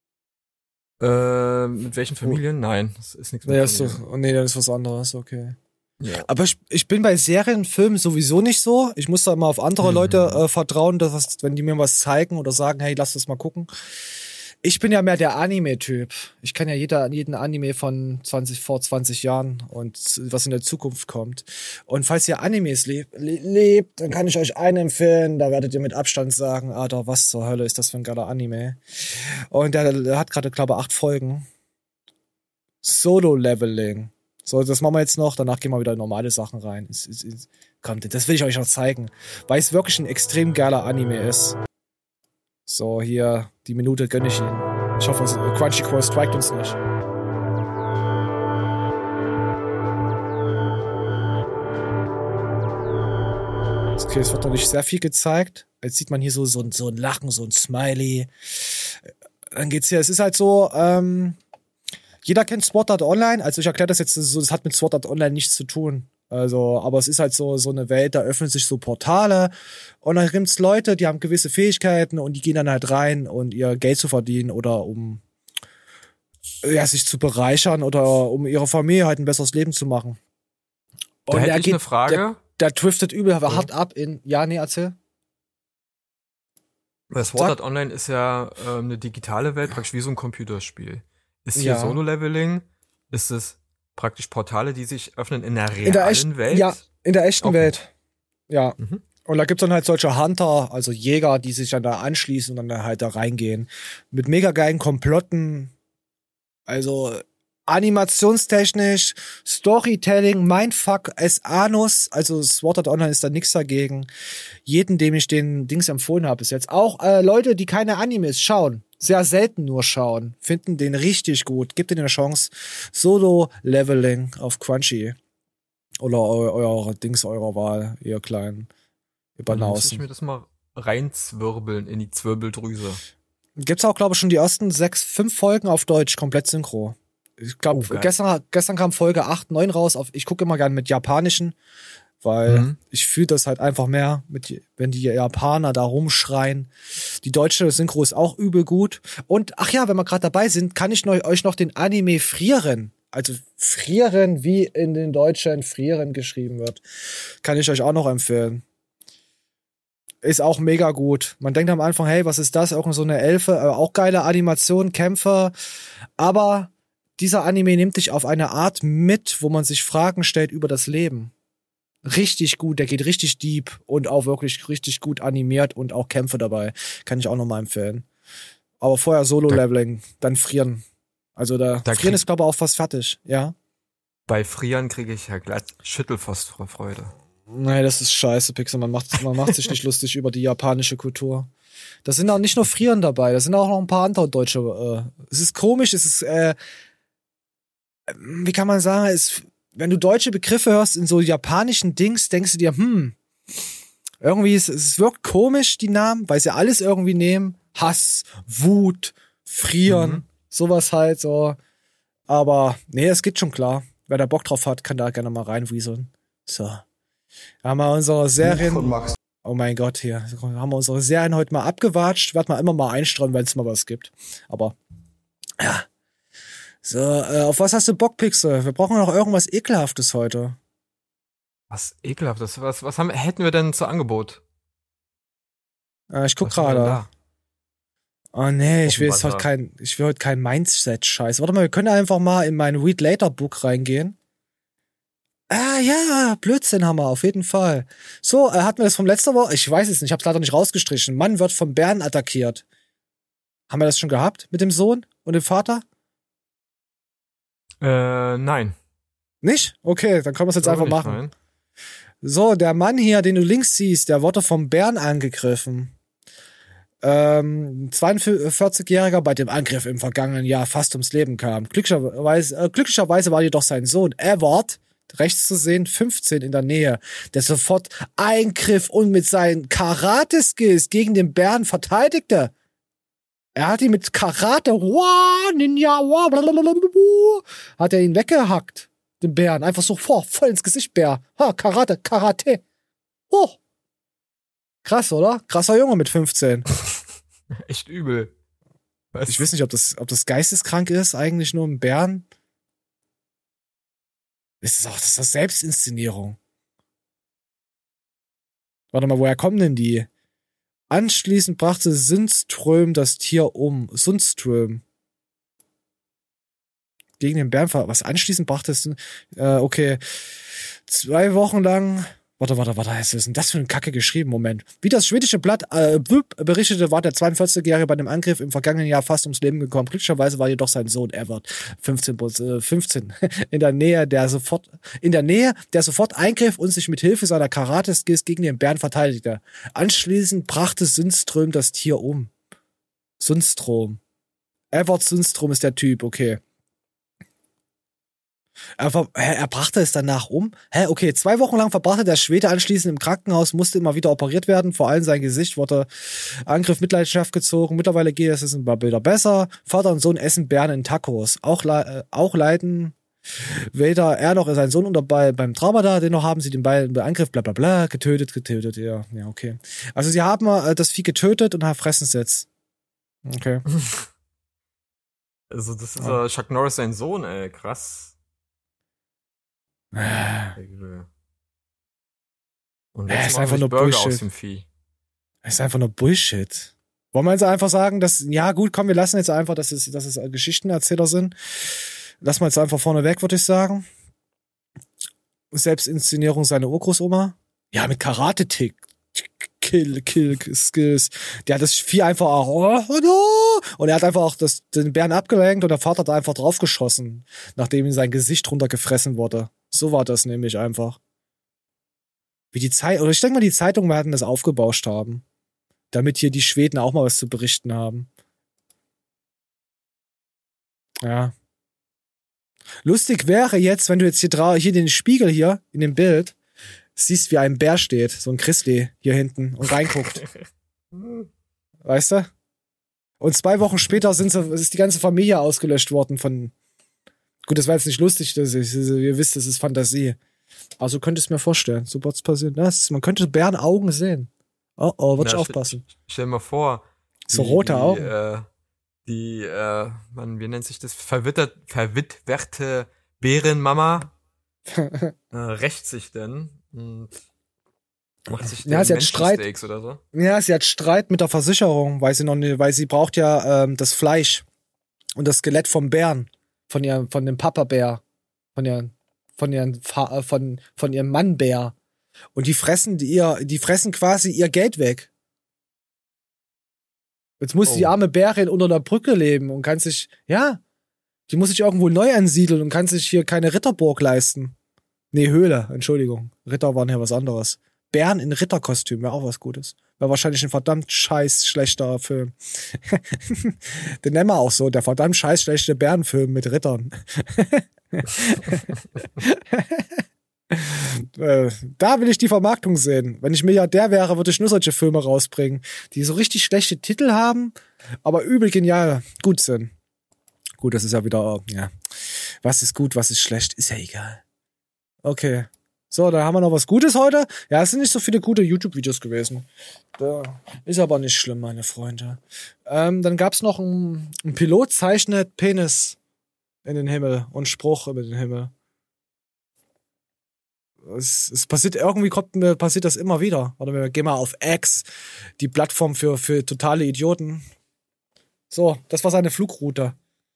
Speaker 2: Äh, mit welchen Familien? Nein, das ist nichts mit
Speaker 1: Nee, das ist
Speaker 2: Familien.
Speaker 1: so, oh, nee, das ist was anderes, okay.
Speaker 2: Ja.
Speaker 1: Aber ich, ich bin bei Serien, Filmen sowieso nicht so. Ich muss da immer auf andere
Speaker 2: Mhm.
Speaker 1: Leute äh, vertrauen, dass was, wenn die mir was zeigen oder sagen, hey, lass das mal gucken. Ich bin ja mehr der Anime-Typ. Ich kenne ja jeder, jeden Anime von zwanzig, vor zwanzig Jahren und was in der Zukunft kommt. Und falls ihr Animes lebt, le- lebt, dann kann ich euch einen empfehlen. Da werdet ihr mit Abstand sagen, Alter, was zur Hölle ist das für ein geiler Anime? Und der, der hat gerade, glaube ich, acht Folgen. Solo-Leveling. So, das machen wir jetzt noch. Danach gehen wir wieder in normale Sachen rein. Es, es, es, kommt, das will ich euch noch zeigen. Weil es wirklich ein extrem geiler Anime ist. So, hier, die Minute gönne ich Ihnen. Ich hoffe, Crunchyroll strikt uns nicht. Okay, es wird noch nicht sehr viel gezeigt. Jetzt sieht man hier so, so, ein- so ein Lachen, so ein Smiley. Dann geht's hier, es ist halt so, ähm, jeder kennt Sword Art Online, also ich erkläre das jetzt so, das hat mit Sword Art Online nichts zu tun. Also, aber es ist halt so, so eine Welt, da öffnen sich so Portale und dann gibt's Leute, die haben gewisse Fähigkeiten und die gehen dann halt rein, und ihr Geld zu verdienen oder um, ja, sich zu bereichern oder um ihrer Familie halt ein besseres Leben zu machen.
Speaker 2: Da hätte ich eine Frage.
Speaker 1: Der, der driftet übel aber hart ab in, ja, nee, erzähl.
Speaker 2: Weil Sword Art Online ist ja ähm, eine digitale Welt, praktisch wie so ein Computerspiel. Ist hier
Speaker 1: Ja.
Speaker 2: Solo-Leveling? Ist es praktisch Portale, die sich öffnen in der realen
Speaker 1: In der echten
Speaker 2: Welt?
Speaker 1: Ja, in der echten
Speaker 2: Okay.
Speaker 1: Welt. Ja.
Speaker 2: Mhm.
Speaker 1: Und da gibt's dann halt solche Hunter, also Jäger, die sich dann da anschließen und dann halt da reingehen. Mit mega geilen Komplotten. Also animationstechnisch, Storytelling, Mindfuck, es Anus, also Sword Art Online ist da nix dagegen. Jeden, dem ich den Dings empfohlen habe bis jetzt. Auch äh, Leute, die keine Animes schauen, sehr selten nur schauen, finden den richtig gut. Gebt denen eine Chance. Solo-Leveling auf Crunchy. Oder eu eure Dings eurer Wahl, ihr kleinen
Speaker 2: Dann muss ich
Speaker 1: Banausen.
Speaker 2: mir das mal reinzwirbeln in die Zwirbeldrüse.
Speaker 1: Gibt's auch, glaube ich, schon die ersten sechs, fünf Folgen auf Deutsch, komplett synchro. Ich glaube,
Speaker 2: Oh, geil.
Speaker 1: gestern, gestern kam Folge acht, neun raus. Auf, ich gucke immer gern mit japanischen, weil
Speaker 2: Mhm.
Speaker 1: ich fühle das halt einfach mehr, mit, wenn die Japaner da rumschreien. Die deutsche Synchro ist auch übel gut. Und, ach ja, wenn wir gerade dabei sind, kann ich neu, euch noch den Anime Frieren, also Frieren, wie in den Deutschen Frieren geschrieben wird, kann ich euch auch noch empfehlen. Ist auch mega gut. Man denkt am Anfang, hey, was ist das? Auch so eine Elfe, äh, auch geile Animation, Kämpfe. Aber dieser Anime nimmt dich auf eine Art mit, wo man sich Fragen stellt über das Leben. Richtig gut, der geht richtig deep und auch wirklich richtig gut animiert und auch Kämpfe dabei. Kann ich auch nochmal empfehlen. Aber vorher Solo-Leveling, dann frieren. Also da,
Speaker 2: Da
Speaker 1: frieren
Speaker 2: krieg-
Speaker 1: ist, glaube ich, auch fast fertig, ja.
Speaker 2: Bei Frieren kriege ich ja glatt Schüttelfrost vor Freude.
Speaker 1: Nee, das ist scheiße, Pixel. Man macht, man macht sich nicht lustig über die japanische Kultur. Da sind auch nicht nur Frieren dabei, da sind auch noch ein paar andere deutsche. Äh, es ist komisch, es ist, äh, wie kann man sagen, es, wenn du deutsche Begriffe hörst in so japanischen Dings, denkst du dir, hm, irgendwie, ist, es wirkt komisch, die Namen, weil sie alles irgendwie nehmen. Hass, Wut, Frieren,
Speaker 2: Mhm.
Speaker 1: sowas halt so. Aber nee, es geht schon klar. Wer da Bock drauf hat, kann da gerne mal reinwieseln. So. Haben wir unsere Serien. Oh mein Gott, hier. Haben wir unsere Serien heute mal abgewatscht. Werd mal immer mal einstreuen, wenn es mal was gibt. Aber, ja. So, äh, auf was hast du Bock, Pixel? Wir brauchen noch irgendwas Ekelhaftes heute.
Speaker 2: Was ekelhaftes. Was, was haben, hätten wir denn zu Angebot?
Speaker 1: Äh, ich guck
Speaker 2: Was haben wir denn
Speaker 1: gerade. Oh nee, ich will jetzt
Speaker 2: Offenbar
Speaker 1: heute kein, ich will heute kein Mindset-Scheiß. Warte mal, wir können einfach mal in mein Read Later Book reingehen. Ah ja, Blödsinn haben wir, auf jeden Fall. So, äh, hatten wir das vom letzter Woche? Ich weiß es nicht, ich hab's leider nicht rausgestrichen. Mann wird vom Bären attackiert. Haben wir das schon gehabt mit dem Sohn und dem Vater?
Speaker 2: Äh, nein.
Speaker 1: Nicht? Okay, dann können wir es jetzt
Speaker 2: Glaube
Speaker 1: einfach
Speaker 2: nicht,
Speaker 1: machen.
Speaker 2: nein.
Speaker 1: So, der Mann hier, den du links siehst, der wurde vom Bären angegriffen. Ähm, zweiundvierzigjähriger bei dem Angriff im vergangenen Jahr fast ums Leben kam. Glücklicherweise, äh, glücklicherweise war jedoch sein Sohn Edward, rechts zu sehen, fünfzehn in der Nähe, der sofort eingriff und mit seinen Karate-Skills gegen den Bären verteidigte. Er hat ihn mit Karate, wow, Ninja, wow, blablabla, hat er ihn weggehackt, den Bären. Einfach so vor, voll ins Gesicht, Bär. Ha, Karate, Karate. Oh. Krass, oder? Krasser Junge mit fünfzehn.
Speaker 2: Echt übel.
Speaker 1: Was? Ich weiß nicht, ob das, ob das geisteskrank ist, eigentlich nur ein Bären. Das ist auch, das ist doch Selbstinszenierung. Warte mal, woher kommen denn die? Anschließend brachte Sundström das Tier um. Sundström. Gegen den Bären. Was anschließend brachte es? Äh, okay. Zwei Wochen lang. Warte, warte, warte. Was ist denn das für eine Kacke geschrieben? Moment. Wie das schwedische Blatt äh, berichtete, war der zweiundvierzigjährige bei dem Angriff im vergangenen Jahr fast ums Leben gekommen. Glücklicherweise war jedoch sein Sohn Evert, fünfzehn, äh, fünfzehn, in der Nähe, der sofort, in der Nähe, der sofort eingriff und sich mit Hilfe seiner Karate-Skills gegen den Bären verteidigte. Anschließend brachte Sundström das Tier um. Sundström. Evert Sundström ist der Typ, okay. Er, ver- er brachte es danach um. Hä, okay, zwei Wochen lang verbrachte der Schwede anschließend im Krankenhaus, musste immer wieder operiert werden. Vor allem sein Gesicht wurde Angriff Mitleidenschaft gezogen. Mittlerweile geht es ein paar Bilder besser. Vater und Sohn essen Bären in Tacos. Auch, le- äh, auch leiden weder er noch sein Sohn unter bei, beim Trauma da. Dennoch haben sie den beiden Angriff bla bla bla getötet, getötet. Ja, ja, okay. Also sie haben äh, das Vieh getötet und fressen es jetzt. Okay.
Speaker 2: Also das ist ja. äh, Chuck Norris sein Sohn, ey, krass. Und
Speaker 1: ja,
Speaker 2: jetzt
Speaker 1: ist einfach nur
Speaker 2: Burger
Speaker 1: Bullshit.
Speaker 2: Aus dem Vieh.
Speaker 1: Ist einfach nur Bullshit. Wollen wir jetzt einfach sagen, dass, ja gut, komm, wir lassen jetzt einfach, dass es, dass es Geschichtenerzähler sind. Lassen wir jetzt einfach vorne weg, würde ich sagen. Selbstinszenierung seiner Urgroßoma. Ja, mit Karate-Tick. Kill, Kill, Skills. Der hat das Vieh einfach auch, oh, und er hat einfach auch das, den Bären abgelenkt und der Vater hat da einfach draufgeschossen, nachdem ihm sein Gesicht runtergefressen wurde. So war das nämlich einfach. Wie die Zeit, oder ich denke mal, die Zeitungen werden das aufgebauscht haben. Damit hier die Schweden auch mal was zu berichten haben. Ja. Lustig wäre jetzt, wenn du jetzt hier, dra- hier den Spiegel hier, in dem Bild, siehst, wie ein Bär steht, so ein Chrisley hier hinten und reinguckt. Weißt du? Und zwei Wochen später sind sie, ist die ganze Familie ausgelöscht worden von. Gut, das war jetzt nicht lustig, das ist, ihr wisst, das ist Fantasie. Also könnt ihr es mir vorstellen, so wird's passieren. Das, man könnte Bärenaugen sehen. Oh, oh, wird ich aufpassen.
Speaker 2: Stell, stell dir mal vor.
Speaker 1: So die, rote
Speaker 2: die,
Speaker 1: Augen.
Speaker 2: Äh, die, äh, man, wie nennt sich das? Verwittert, verwitwerte Bärenmama äh, rächt sich denn und macht sich
Speaker 1: ja, sie hat Streit
Speaker 2: oder so.
Speaker 1: Ja, sie hat Streit mit der Versicherung, weil sie noch nicht, weil sie braucht ja ähm, das Fleisch und das Skelett vom Bären, von ihrem, von dem Papa-Bär, von ihren, von ihren, von, von ihrem Mann-Bär. Und die fressen die ihr, die fressen quasi ihr Geld weg. Jetzt muss oh. die arme Bärin unter der Brücke leben und kann sich, ja, die muss sich irgendwo neu ansiedeln und kann sich hier keine Ritterburg leisten. Nee, Höhle, Entschuldigung. Ritter waren ja was anderes. Bären in Ritterkostüm wäre auch was Gutes. Wäre wahrscheinlich ein verdammt scheiß schlechter Film. Den nennen wir auch so, der verdammt scheiß schlechte Bärenfilm mit Rittern. äh, da will ich die Vermarktung sehen. Wenn ich Milliardär wäre, würde ich nur solche Filme rausbringen, die so richtig schlechte Titel haben, aber übel genial gut sind. Gut, das ist ja wieder, ja. Was ist gut, was ist schlecht, ist ja egal. Okay. So, da haben wir noch was Gutes heute. Ja, es sind nicht so viele gute YouTube-Videos gewesen. Da ist aber nicht schlimm, meine Freunde. Ähm, dann gab's noch einen, einen Pilot zeichnet Penis in den Himmel und Spruch über den Himmel. Es, es passiert, irgendwie kommt mir, passiert das immer wieder. Warte, wir gehen mal auf X, die Plattform für, für totale Idioten. So, das war seine Flugroute.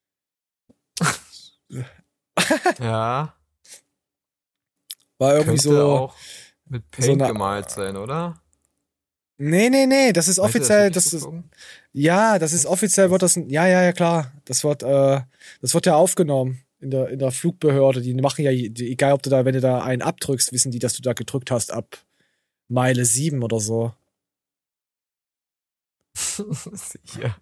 Speaker 2: Ja.
Speaker 1: War irgendwie
Speaker 2: Könnte
Speaker 1: so.
Speaker 2: auch mit Paint so eine, gemalt sein, oder?
Speaker 1: Nee, nee, nee, das ist Meint offiziell, das, das ist, ja, das ist offiziell, wird das, ja, ja, ja, klar, das wird, äh, das wird ja aufgenommen in der, in der Flugbehörde, die machen ja, die, egal ob du da, wenn du da einen abdrückst, wissen die, dass du da gedrückt hast ab Meile sieben oder so.
Speaker 2: Sicher.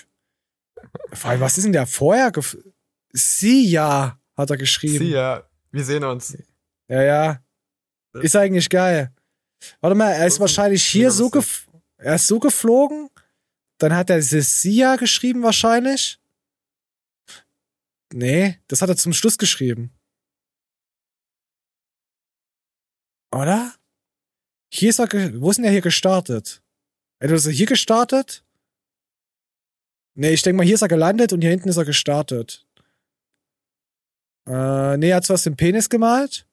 Speaker 1: Vor allem, was ist denn der vorher? Gef- Sia hat er geschrieben.
Speaker 2: Sia. Wir sehen uns.
Speaker 1: Ja, ja. Ist eigentlich geil. Warte mal, er ist wahrscheinlich hier so gef- er ist so geflogen. Dann hat er Sia geschrieben wahrscheinlich. Nee, das hat er zum Schluss geschrieben. Oder? Hier ist er, ge- wo ist denn er hier gestartet? Also hier gestartet? Nee, ich denke mal, hier ist er gelandet und hier hinten ist er gestartet. Äh, nee, er hat zuerst den Penis gemalt.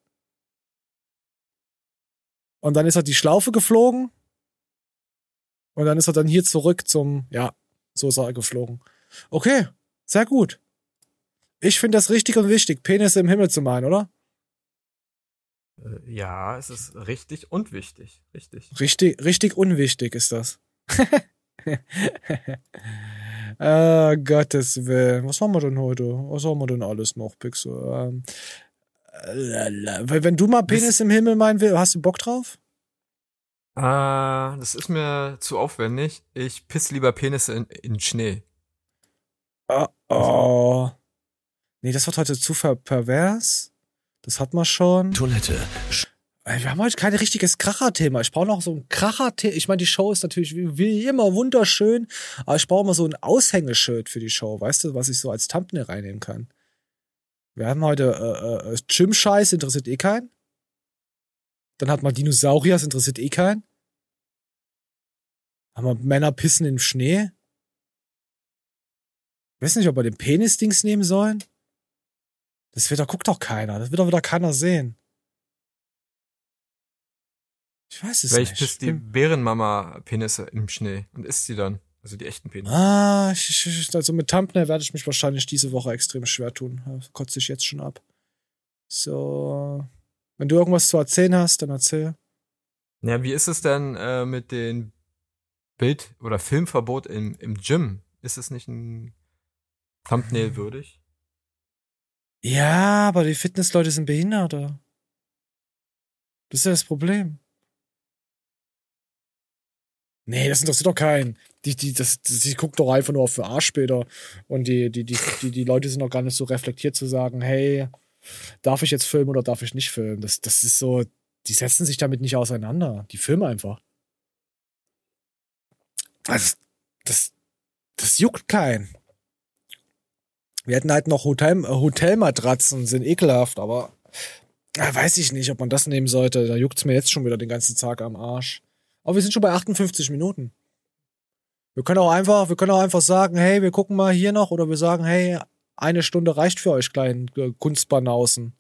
Speaker 1: Und dann ist er die Schlaufe geflogen. Und dann ist er dann hier zurück zum, ja, so ist er geflogen. Okay, sehr gut. Ich finde das richtig und wichtig, Penisse im Himmel zu malen, oder?
Speaker 2: Äh, ja, es ist richtig und wichtig. Richtig.
Speaker 1: Richtig, richtig unwichtig ist das. Ah, Gottes Willen. Was haben wir denn heute? Was haben wir denn alles noch, Pixel? Ähm, lala. Weil wenn du mal Penis im Himmel meinen willst, hast du Bock drauf?
Speaker 2: Äh, das ist mir zu aufwendig. Ich piss lieber Penisse in, in Schnee.
Speaker 1: Oh, oh. Nee, das wird heute zu ver- pervers. Das hat man schon.
Speaker 11: Toilette.
Speaker 1: Wir haben heute kein richtiges Kracher-Thema. Ich brauche noch so ein Kracher-Thema. Ich meine, die Show ist natürlich wie, wie immer wunderschön, aber ich brauche mal so ein Aushängeschild für die Show, weißt du, was ich so als Thumbnail reinnehmen kann. Wir haben heute äh, äh, Gym-Scheiß, interessiert eh keinen. Dann hat man Dinosaurier, das interessiert eh keinen. Haben wir Männer pissen im Schnee. Ich weiß nicht, ob wir den Penis-Dings nehmen sollen. Das wird doch, guckt doch keiner. Das wird doch wieder keiner sehen. Ich weiß es
Speaker 2: Vielleicht
Speaker 1: nicht.
Speaker 2: pisst die Bärenmama Penisse im Schnee und isst sie dann. Also die echten Penisse.
Speaker 1: Ah, ich, ich, also mit Thumbnail werde ich mich wahrscheinlich diese Woche extrem schwer tun. Das kotze ich jetzt schon ab. So. Wenn du irgendwas zu erzählen hast, dann erzähl.
Speaker 2: Ja, wie ist es denn äh, mit dem Bild- oder Filmverbot im, im Gym? Ist es nicht ein Thumbnail würdig?
Speaker 1: Ja, aber die Fitnessleute sind Behinderte. Das ist ja das Problem. Nee, das interessiert doch keinen. Die, die, das, das, die guckt doch einfach nur auf für Arschbilder. Und die, die, die, die, die Leute sind doch gar nicht so reflektiert zu sagen, hey, darf ich jetzt filmen oder darf ich nicht filmen? Das, das ist so, die setzen sich damit nicht auseinander. Die filmen einfach. Also, das, das juckt keinen. Wir hätten halt noch Hotel, Hotelmatratzen, sind ekelhaft, aber ja, weiß ich nicht, ob man das nehmen sollte. Da juckt's mir jetzt schon wieder den ganzen Tag am Arsch. Aber wir sind schon bei achtundfünfzig Minuten. Wir können auch einfach, wir können auch einfach sagen, hey, wir gucken mal hier noch, oder wir sagen, hey, eine Stunde reicht für euch kleinen äh, Kunstbanausen.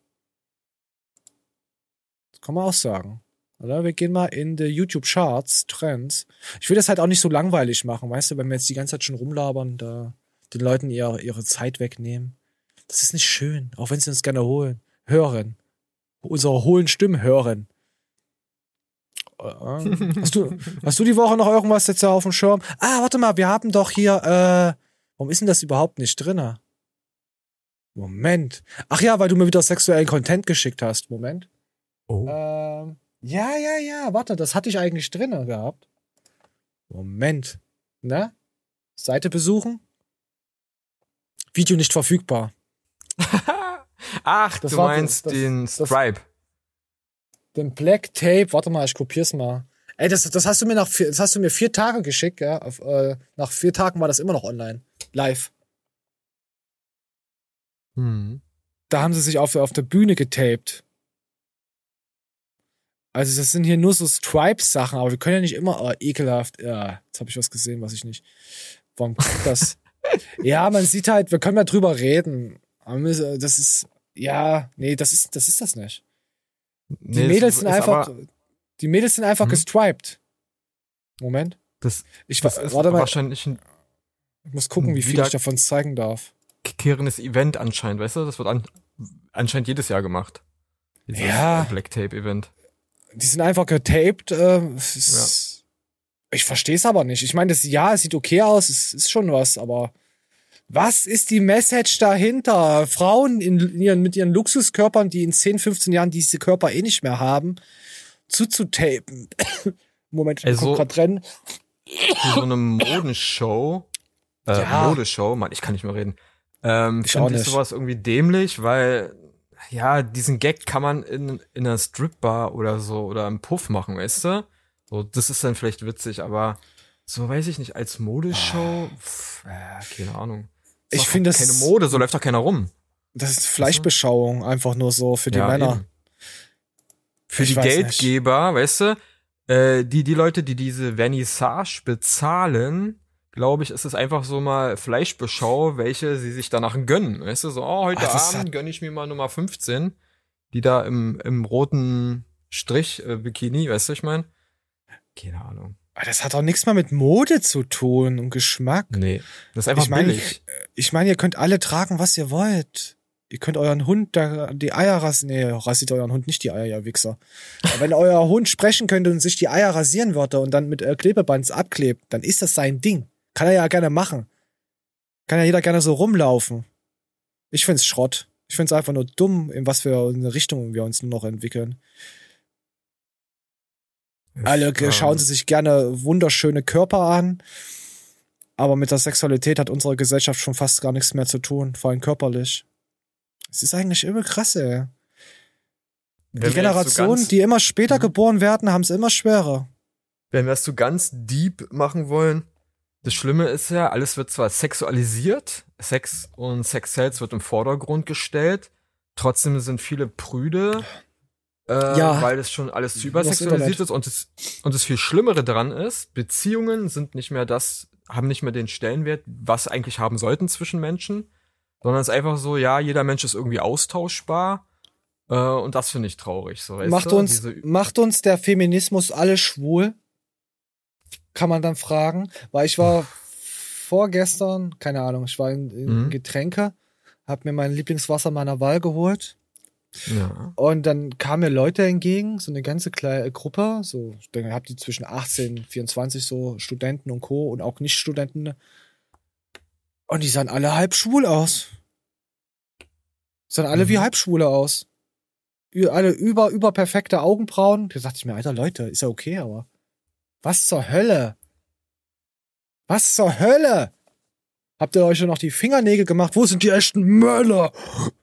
Speaker 1: Das kann man auch sagen. Oder wir gehen mal in die YouTube-Charts, Trends. Ich will das halt auch nicht so langweilig machen, weißt du, wenn wir jetzt die ganze Zeit schon rumlabern, da den Leuten ihre, ihre Zeit wegnehmen. Das ist nicht schön, auch wenn sie uns gerne holen, hören. Unsere hohlen Stimmen hören. Hast du, hast du die Woche noch irgendwas jetzt auf dem Schirm? Ah, warte mal, wir haben doch hier, äh, warum ist denn das überhaupt nicht drin? Moment. Ach ja, weil du mir wieder sexuellen Content geschickt hast. Moment.
Speaker 2: Oh.
Speaker 1: Ähm, ja, ja, ja, warte, das hatte ich eigentlich drin gehabt. Moment. Na? Seite besuchen? Video nicht verfügbar.
Speaker 2: Ach,
Speaker 1: Das
Speaker 2: du
Speaker 1: war-
Speaker 2: meinst
Speaker 1: das-
Speaker 2: den
Speaker 1: das-
Speaker 2: Stripe.
Speaker 1: Den Black Tape, warte mal, ich kopier's mal. Ey, das, das hast du mir nach vier, das hast du mir vier Tage geschickt, ja. Auf, äh, nach vier Tagen war das immer noch online. Live.
Speaker 2: Hm.
Speaker 1: Da haben sie sich auf, auf der Bühne getaped. Also das sind hier nur so Stripes-Sachen, aber wir können ja nicht immer, oh, ekelhaft. Ja, jetzt habe ich was gesehen, was ich nicht. Warum guckt das? Ja, man sieht halt, wir können ja drüber reden. Aber wir- das ist, ja, nee, das ist, das ist das nicht. Die
Speaker 2: Nee,
Speaker 1: Mädels
Speaker 2: es
Speaker 1: sind
Speaker 2: ist
Speaker 1: einfach,
Speaker 2: aber-
Speaker 1: die Mädels sind einfach
Speaker 2: Mhm.
Speaker 1: gestriped. Moment.
Speaker 2: Das,
Speaker 1: Ich
Speaker 2: das
Speaker 1: wa-
Speaker 2: ist
Speaker 1: warte mal.
Speaker 2: wahrscheinlich ein
Speaker 1: Ich muss gucken, wie viel
Speaker 2: wieder-
Speaker 1: ich davon zeigen darf.
Speaker 2: kehrendes Event anscheinend, weißt du? Das wird an, anscheinend jedes Jahr gemacht. Dieses
Speaker 1: Ja.
Speaker 2: Black Tape Event.
Speaker 1: Die sind einfach getaped. Äh, es ist, Ich verstehe es aber nicht. Ich meine, das ja, es sieht okay aus, es ist schon was, aber was ist die Message dahinter? Frauen in ihren, mit ihren Luxuskörpern, die in zehn, fünfzehn Jahren diese Körper eh nicht mehr haben, zuzutapen. Moment, ich
Speaker 2: Also-
Speaker 1: also, grad rennen.
Speaker 2: Für so eine Modenshow, äh,
Speaker 1: Ja.
Speaker 2: Modeshow, Mann, ich kann nicht mehr reden. Ähm,
Speaker 1: Ich auch
Speaker 2: finde ich
Speaker 1: nicht.
Speaker 2: sowas irgendwie dämlich, weil ja, diesen Gag kann man in, in einer Stripbar oder so oder im Puff machen, weißt du? So, das ist dann vielleicht witzig, aber so weiß ich nicht, als Modeshow, pff, äh, keine Ahnung.
Speaker 1: Ich finde das
Speaker 2: keine Mode, so läuft doch keiner rum.
Speaker 1: Das ist Fleischbeschauung, einfach nur so für die
Speaker 2: Ja,
Speaker 1: Männer.
Speaker 2: eben. Für
Speaker 1: Ich
Speaker 2: die
Speaker 1: weiß nicht.
Speaker 2: Geldgeber, weißt du, äh, die, die Leute, die diese Vernissage bezahlen, glaube ich, ist es einfach so mal Fleischbeschau, welche sie sich danach gönnen. Weißt du, so, oh, heute
Speaker 1: Ach, das
Speaker 2: Abend
Speaker 1: hat-
Speaker 2: gönne ich mir mal Nummer fünfzehn, die da im, im roten Strich äh, Bikini, weißt du, ich mein? Keine Ahnung.
Speaker 1: Aber das hat doch nichts mehr mit Mode zu tun und Geschmack.
Speaker 2: Nee, das ist einfach
Speaker 1: ich mein,
Speaker 2: billig.
Speaker 1: Ich meine, ihr könnt alle tragen, was ihr wollt. Ihr könnt euren Hund da die Eier rasieren. Nee, rasiert euren Hund nicht die Eier, ihr Wichser. Aber wenn euer Hund sprechen könnte und sich die Eier rasieren würde und dann mit äh, Klebebands abklebt, dann ist das sein Ding. Kann er ja gerne machen. Kann ja jeder gerne so rumlaufen. Ich find's Schrott. Ich find's einfach nur dumm, in was für eine Richtung wir uns nur noch entwickeln. Alle
Speaker 2: ähm,
Speaker 1: schauen sie sich gerne wunderschöne Körper an, aber mit der Sexualität hat unsere Gesellschaft schon fast gar nichts mehr zu tun, vor allem körperlich. Es ist eigentlich immer krass, ey.
Speaker 2: Wenn wir
Speaker 1: Die
Speaker 2: jetzt so
Speaker 1: Generationen,
Speaker 2: ganz-
Speaker 1: die immer später geboren werden, haben es immer schwerer.
Speaker 2: Wenn wir es so ganz deep machen wollen, das Schlimme ist ja, alles wird zwar sexualisiert, Sex und Sex Sales wird im Vordergrund gestellt, trotzdem sind viele prüde, äh,
Speaker 1: Ja.
Speaker 2: weil das schon alles zu
Speaker 1: Das
Speaker 2: übersexualisiert
Speaker 1: Internet.
Speaker 2: ist und das, und das viel Schlimmere dran ist, Beziehungen sind nicht mehr das, haben nicht mehr den Stellenwert, was eigentlich haben sollten zwischen Menschen, sondern es ist einfach so, ja, jeder Mensch ist irgendwie austauschbar, äh, und das finde ich traurig, so, weißt
Speaker 1: Macht
Speaker 2: du?
Speaker 1: uns,
Speaker 2: Diese-
Speaker 1: macht uns der Feminismus alle schwul? Kann man dann fragen. Weil ich war vorgestern, keine Ahnung, ich war in, in
Speaker 2: Mhm.
Speaker 1: Getränke, hab mir mein Lieblingswasser meiner Wahl geholt.
Speaker 2: Ja.
Speaker 1: Und dann kamen mir Leute entgegen, so eine ganze kleine Gruppe, so, ich denke, habt die zwischen achtzehn, vierundzwanzig, so Studenten und Co. und auch Nicht-Studenten. Und die sahen alle halb schwul aus. Sahen alle
Speaker 2: Mhm.
Speaker 1: wie Halbschwule aus. Ü- Alle über, über perfekte Augenbrauen. Da dachte ich mir, Alter, Leute, ist ja okay, aber was zur Hölle? Was zur Hölle? Habt ihr euch schon noch die Fingernägel gemacht? Wo sind die echten Männer?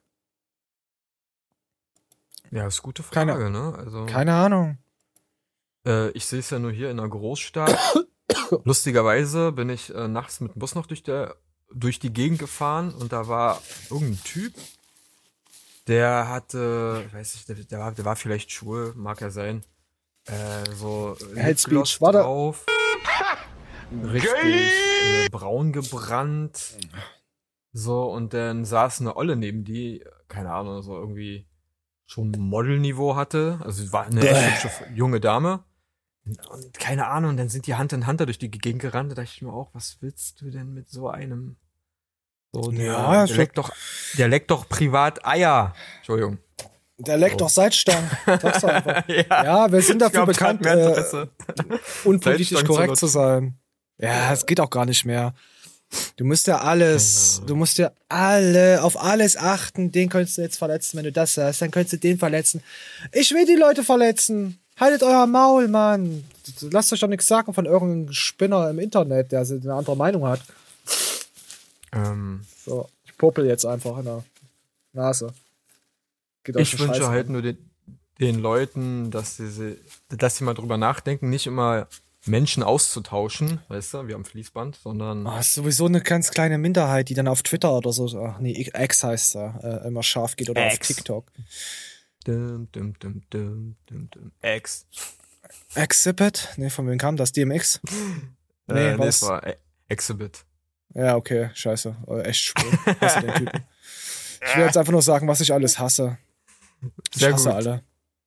Speaker 2: Ja, ist eine gute Frage,
Speaker 1: Keine-
Speaker 2: ne? Also,
Speaker 1: Keine Ahnung.
Speaker 2: Äh, ich sehe es ja nur hier in einer Großstadt. Lustigerweise bin ich äh, nachts mit dem Bus noch durch, der, durch die Gegend gefahren und da war irgendein Typ, der hatte, ich weiß nicht, der, der, war, der war vielleicht schwul, mag er sein, äh, so
Speaker 1: Hate
Speaker 2: Lipgloss
Speaker 1: Speech, warte.
Speaker 2: drauf, richtig äh, braun gebrannt, so, und dann saß eine Olle neben die, keine Ahnung, so irgendwie schon Modelniveau hatte, also sie war eine
Speaker 1: Bäh.
Speaker 2: echt hübsche junge Dame. Und keine Ahnung, dann sind die Hand in Hand da durch die Gegend gerannt. Da dachte ich mir auch, was willst du denn mit so einem? So, der,
Speaker 1: Ja,
Speaker 2: der, leckt doch, der leckt doch privat Eier. Entschuldigung.
Speaker 1: Der leckt
Speaker 2: So.
Speaker 1: doch Salzstangen. Sag's doch einfach.
Speaker 2: Ja.
Speaker 1: Ja, wir sind
Speaker 2: Ich
Speaker 1: dafür
Speaker 2: glaub, der hat
Speaker 1: bekannt,
Speaker 2: mehr
Speaker 1: äh,
Speaker 2: Interesse.
Speaker 1: unpolitisch
Speaker 2: Salzstangen zu
Speaker 1: korrekt
Speaker 2: nutzen.
Speaker 1: zu sein. Ja, es geht auch gar nicht mehr. Du musst ja alles,
Speaker 2: Genau.
Speaker 1: du musst ja alle, auf alles achten. Den könntest du jetzt verletzen, wenn du das hast. Dann könntest du den verletzen. Ich will die Leute verletzen. Haltet euer Maul, Mann. Lasst euch doch nichts sagen von irgendeinem Spinner im Internet, der eine andere Meinung hat.
Speaker 2: Ähm,
Speaker 1: So, ich popel jetzt einfach in der Nase. Geht euch
Speaker 2: ich
Speaker 1: einen
Speaker 2: wünsche
Speaker 1: Scheiß
Speaker 2: halt
Speaker 1: an.
Speaker 2: nur den, den Leuten, dass sie, sie- dass sie mal drüber nachdenken, nicht immer Menschen auszutauschen, weißt du, wie am Fließband, sondern
Speaker 1: Oh, ist sowieso eine ganz kleine Minderheit, die dann auf Twitter oder so, ach nee, X heißt da, äh, immer scharf geht oder auf
Speaker 2: X.
Speaker 1: TikTok.
Speaker 2: Dum, dum, dum, dum, dum, dum. Ex.
Speaker 1: Exhibit? Nee, von wem kam das? D M X? Nee,
Speaker 2: äh, nee,
Speaker 1: was?
Speaker 2: es war E- Exhibit.
Speaker 1: Ja, okay, scheiße. Oh, echt schwul. Hasse den Typen. Ich will jetzt einfach nur sagen, was ich alles hasse. Ich
Speaker 2: Sehr
Speaker 1: hasse
Speaker 2: gut.
Speaker 1: alle.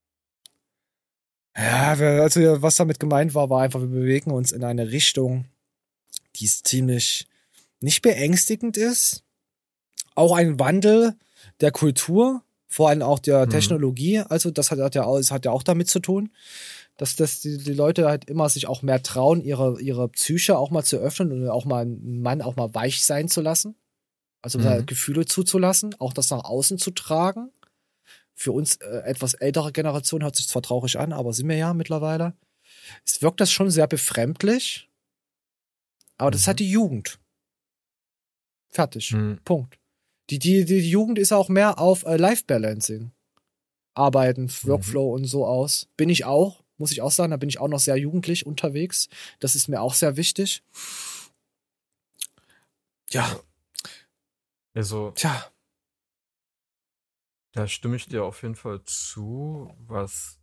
Speaker 1: Ja, wir, also was damit gemeint war, war einfach, wir bewegen uns in eine Richtung, die ist ziemlich nicht beängstigend ist. Auch ein Wandel der Kultur, vor allem auch der
Speaker 2: Mhm.
Speaker 1: Technologie. Also das hat, hat, ja, auch- das hat ja auch damit zu tun, dass, dass die, die Leute halt immer sich auch mehr trauen, ihre, ihre Psyche auch mal zu öffnen und auch mal einen Mann auch mal weich sein zu lassen. Also
Speaker 2: Mhm.
Speaker 1: da Gefühle zuzulassen, auch das nach außen zu tragen. Für uns äh, etwas ältere Generation hört sich zwar traurig an, aber sind wir ja mittlerweile. Es wirkt das schon sehr befremdlich, aber das
Speaker 2: Mhm.
Speaker 1: hat die Jugend. Fertig.
Speaker 2: Mhm.
Speaker 1: Punkt. Die, die, die Jugend ist auch mehr auf äh, Life-Balancing. Arbeiten, Workflow mhm. und so aus. Bin ich auch, muss ich auch sagen, da bin ich auch noch sehr jugendlich unterwegs. Das ist mir auch sehr wichtig. Ja.
Speaker 2: Also,
Speaker 1: Tja.
Speaker 2: Da stimme ich dir auf jeden Fall zu. Was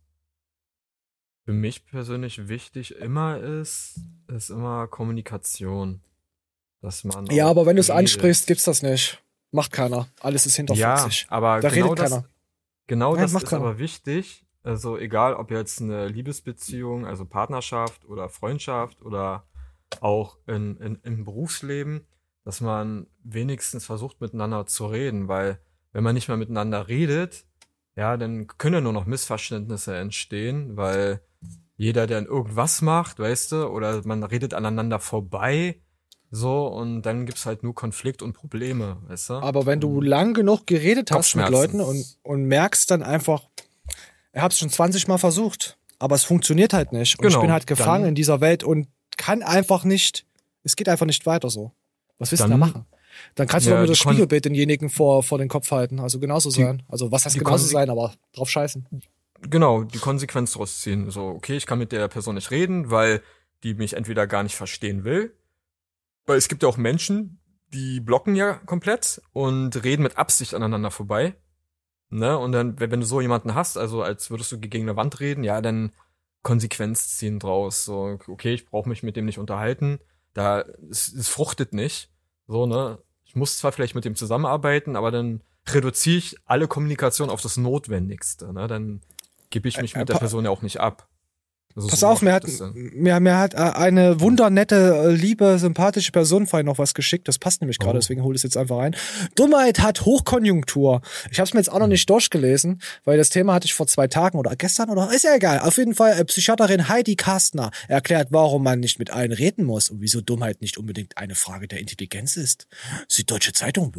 Speaker 2: für mich persönlich wichtig immer ist, ist immer Kommunikation. Dass man
Speaker 1: Ja,
Speaker 2: auch
Speaker 1: aber wenn du es
Speaker 2: redet.
Speaker 1: ansprichst, gibt's das nicht. Macht keiner. Alles ist hinterfotzig.
Speaker 2: Ja, aber
Speaker 1: da
Speaker 2: genau
Speaker 1: redet
Speaker 2: das,
Speaker 1: keiner.
Speaker 2: genau
Speaker 1: Nein,
Speaker 2: das
Speaker 1: macht
Speaker 2: ist
Speaker 1: keiner.
Speaker 2: aber wichtig. Also egal, ob jetzt eine Liebesbeziehung, also Partnerschaft oder Freundschaft oder auch in, in, im Berufsleben, dass man wenigstens versucht, miteinander zu reden, weil wenn man nicht mehr miteinander redet, ja, dann können ja nur noch Missverständnisse entstehen, weil jeder, der irgendwas macht, weißt du, oder man redet aneinander vorbei, so, und dann gibt's halt nur Konflikt und Probleme, weißt du?
Speaker 1: Aber wenn du lang genug geredet hast mit
Speaker 2: Kopfschmerzen.
Speaker 1: Leuten und, und merkst dann einfach, ich hab's schon zwanzig Mal versucht, aber es funktioniert halt nicht. Und
Speaker 2: Genau,
Speaker 1: ich bin halt gefangen
Speaker 2: dann-
Speaker 1: in dieser Welt und kann einfach nicht, es geht einfach nicht weiter so. Was willst du
Speaker 2: Dann-
Speaker 1: da machen? Dann kannst du
Speaker 2: Ja,
Speaker 1: doch nur das
Speaker 2: die Kon-
Speaker 1: Spiegelbild denjenigen vor, vor den Kopf halten. Also genauso
Speaker 2: Die-
Speaker 1: sein. Also was heißt
Speaker 2: die
Speaker 1: genauso
Speaker 2: Konse-
Speaker 1: sein, aber drauf scheißen.
Speaker 2: Genau, die Konsequenz draus ziehen. So, okay, ich kann mit der Person nicht reden, weil die mich entweder gar nicht verstehen will. Weil es gibt ja auch Menschen, die blocken ja komplett und reden mit Absicht aneinander vorbei. Ne? Und dann, wenn wenn du so jemanden hast, also als würdest du gegen eine Wand reden, ja, dann Konsequenz ziehen draus. So, okay, ich brauche mich mit dem nicht unterhalten. Da, es, es fruchtet nicht. So, ne? Ich muss zwar vielleicht mit dem zusammenarbeiten, aber dann reduziere ich alle Kommunikation auf das Notwendigste. Ne? Dann gebe ich mich
Speaker 1: Äh,
Speaker 2: mit der
Speaker 1: pa-
Speaker 2: Person ja auch nicht ab. Also
Speaker 1: Pass
Speaker 2: so
Speaker 1: auf, mir
Speaker 2: mach
Speaker 1: hat,
Speaker 2: ich das dann.
Speaker 1: mir, mir hat äh, eine wundernette, äh, liebe, sympathische Person vorhin noch was geschickt. Das passt nämlich gerade,
Speaker 2: Oh.
Speaker 1: deswegen hol ich es jetzt einfach rein. Dummheit hat Hochkonjunktur. Ich habe es mir jetzt auch noch nicht durchgelesen, weil das Thema hatte ich vor zwei Tagen oder gestern oder ist ja egal. Auf jeden Fall, äh, Psychiaterin Heidi Kastner erklärt, warum man nicht mit allen reden muss und wieso Dummheit nicht unbedingt eine Frage der Intelligenz ist. Süddeutsche Zeitung.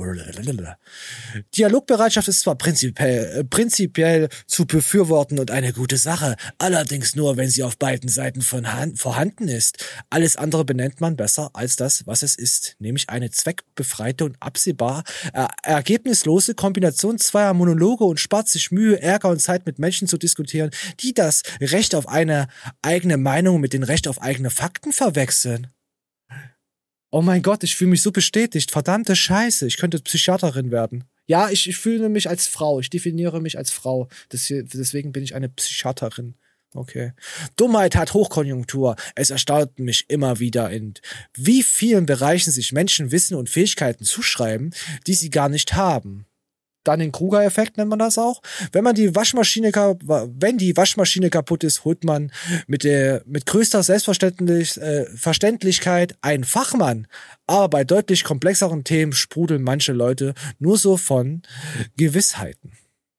Speaker 1: Dialogbereitschaft ist zwar prinzipiell, äh, prinzipiell zu befürworten und eine gute Sache, allerdings nur, wenn sie auf beiden Seiten von Hand, vorhanden ist. Alles andere benennt man besser als das, was es ist, nämlich eine zweckbefreite und absehbar äh, ergebnislose Kombination zweier Monologe und spart sich Mühe, Ärger und Zeit mit Menschen zu diskutieren, die das Recht auf eine eigene Meinung mit dem Recht auf eigene Fakten verwechseln. Oh mein Gott, ich fühle mich so bestätigt. Verdammte Scheiße, ich könnte Psychiaterin werden. Ja, ich, ich fühle mich als Frau. Ich definiere mich als Frau. Das hier, deswegen bin ich eine Psychiaterin. Okay. Dummheit hat Hochkonjunktur. Es erstaunt mich immer wieder, in wie vielen Bereichen sich Menschen Wissen und Fähigkeiten zuschreiben, die sie gar nicht haben. Dunning-Kruger-Effekt nennt man das auch. Wenn man die Waschmaschine, kap- wenn die Waschmaschine kaputt ist, holt man mit der, mit größter Selbstverständlich, äh, Verständlichkeit einen Fachmann. Aber bei deutlich komplexeren Themen sprudeln manche Leute nur so von Gewissheiten.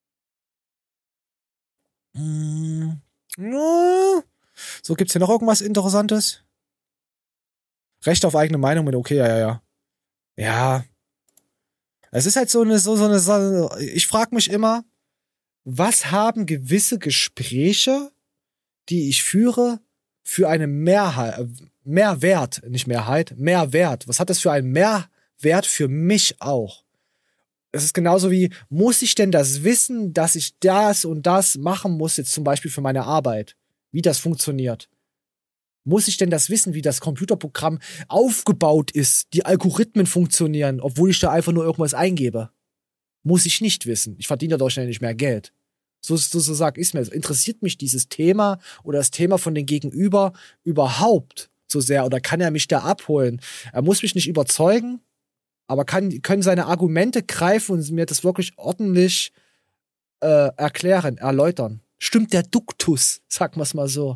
Speaker 1: Hm. Ja. So, gibt's hier noch irgendwas Interessantes? Recht auf eigene Meinung mit okay, ja, ja, ja. Ja. Es ist halt so eine, so, so eine, so, ich frage mich immer, was haben gewisse Gespräche, die ich führe, für eine Mehrheit, Mehrwert, nicht Mehrheit, Mehrwert. Was hat das für einen Mehrwert für mich auch? Es ist genauso wie, muss ich denn das wissen, dass ich das und das machen muss, jetzt zum Beispiel für meine Arbeit? Wie das funktioniert? Muss ich denn das wissen, wie das Computerprogramm aufgebaut ist, die Algorithmen funktionieren, obwohl ich da einfach nur irgendwas eingebe? Muss ich nicht wissen. Ich verdiene dadurch ja nicht mehr Geld. So, so, so sag ich mir. Interessiert mich dieses Thema oder das Thema von den Gegenüber überhaupt so sehr? Oder kann er mich da abholen? Er muss mich nicht überzeugen, aber kann, können seine Argumente greifen und mir das wirklich ordentlich äh, erklären, erläutern. Stimmt der Duktus, sagen wir es mal so.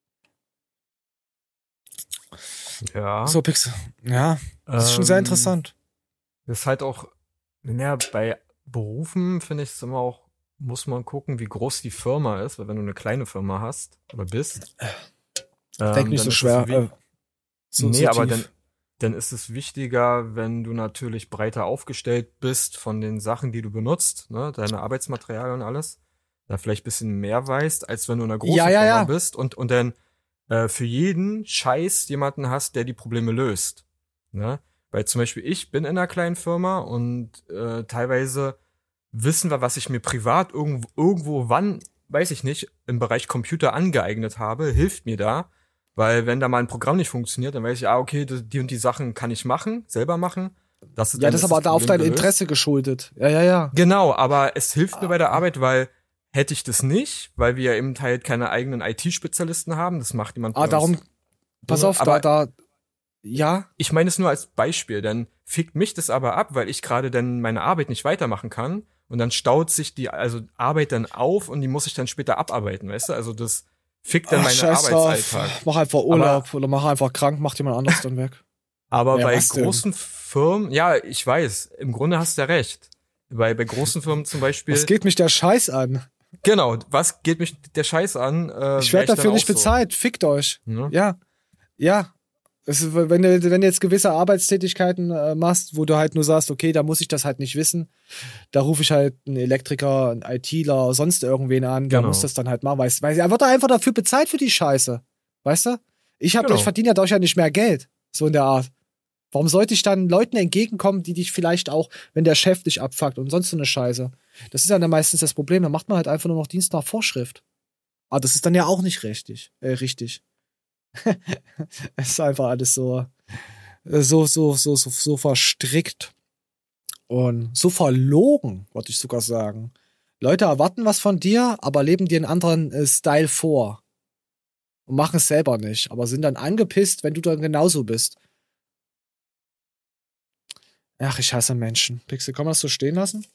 Speaker 2: Ja.
Speaker 1: So, Pix. Ja, das ist schon sehr
Speaker 2: Ähm,
Speaker 1: interessant.
Speaker 2: Das ist halt auch, naja, bei Berufen finde ich es immer auch, muss man gucken, wie groß die Firma ist, weil wenn du eine kleine Firma hast oder bist, ähm,
Speaker 1: Denk nicht
Speaker 2: dann
Speaker 1: so
Speaker 2: ist
Speaker 1: schwer.
Speaker 2: es wi-
Speaker 1: Äh, so,
Speaker 2: nee,
Speaker 1: so
Speaker 2: aber
Speaker 1: tief.
Speaker 2: dann, dann ist es wichtiger, wenn du natürlich breiter aufgestellt bist von den Sachen, die du benutzt, ne, deine Arbeitsmaterialien und alles, da vielleicht ein bisschen mehr weißt, als wenn du in einer großen
Speaker 1: Ja, ja,
Speaker 2: Firma
Speaker 1: ja.
Speaker 2: bist und, und dann äh, für jeden Scheiß jemanden hast, der die Probleme löst. Ne? Weil zum Beispiel ich bin in einer kleinen Firma und äh, teilweise wissen wir, was ich mir privat irgendwo, irgendwo wann, weiß ich nicht, im Bereich Computer angeeignet habe, hilft mir da. Weil wenn da mal ein Programm nicht funktioniert, dann weiß ich, ah, okay, die und die Sachen kann ich machen, selber machen. Das ist,
Speaker 1: Ja, das ist aber da auf dein
Speaker 2: gelöst.
Speaker 1: Interesse geschuldet. Ja, ja, ja.
Speaker 2: Genau, aber es hilft mir bei der Arbeit, weil hätte ich das nicht, weil wir ja eben halt keine eigenen I T-Spezialisten haben, das macht jemand.
Speaker 1: Ah, darum, pass auf,
Speaker 2: aber
Speaker 1: da, da, ja.
Speaker 2: Ich meine es nur als Beispiel, dann fickt mich das aber ab, weil ich gerade dann meine Arbeit nicht weitermachen kann und dann staut sich die also Arbeit dann auf und die muss ich dann später abarbeiten, weißt du? Also das fickt dann
Speaker 1: Ach,
Speaker 2: meinen
Speaker 1: scheiß drauf.
Speaker 2: Arbeitsalltag.
Speaker 1: Mach einfach Urlaub
Speaker 2: aber,
Speaker 1: oder mach einfach krank, mach jemand anders dann weg.
Speaker 2: Aber
Speaker 1: ja,
Speaker 2: bei
Speaker 1: was denn?
Speaker 2: großen Firmen, ja, ich weiß, im Grunde hast du ja recht. Bei, bei großen Firmen zum Beispiel.
Speaker 1: Was geht mich der Scheiß an?
Speaker 2: Genau, was geht mich der Scheiß an? Äh,
Speaker 1: ich werde dafür nicht
Speaker 2: so.
Speaker 1: bezahlt, fickt euch.
Speaker 2: Ja.
Speaker 1: Ja, ja. Es ist, wenn, du, wenn du jetzt gewisse Arbeitstätigkeiten äh, machst, wo du halt nur sagst, okay, da muss ich das halt nicht wissen, da rufe ich halt einen Elektriker, einen ITler, sonst irgendwen an, der
Speaker 2: Genau.
Speaker 1: muss das dann halt machen, weil, weil er wird da einfach dafür bezahlt für die Scheiße, weißt du? Ich, hab,
Speaker 2: Genau.
Speaker 1: ich verdiene ja dadurch ja nicht mehr Geld, so in der Art. Warum sollte ich dann Leuten entgegenkommen, die dich vielleicht auch, wenn der Chef dich abfuckt und sonst so eine Scheiße? Das ist ja dann meistens das Problem, dann macht man halt einfach nur noch Dienst nach Vorschrift. Aber das ist dann ja auch nicht richtig, äh, richtig. Es ist einfach alles so, so, so, so, so, so verstrickt und so verlogen, wollte ich sogar sagen. Leute erwarten was von dir, aber leben dir einen anderen äh, Style vor und machen es selber nicht, aber sind dann angepisst, wenn du dann genauso bist. Ach, ich hasse Menschen. Pixel, kann man das so stehen lassen?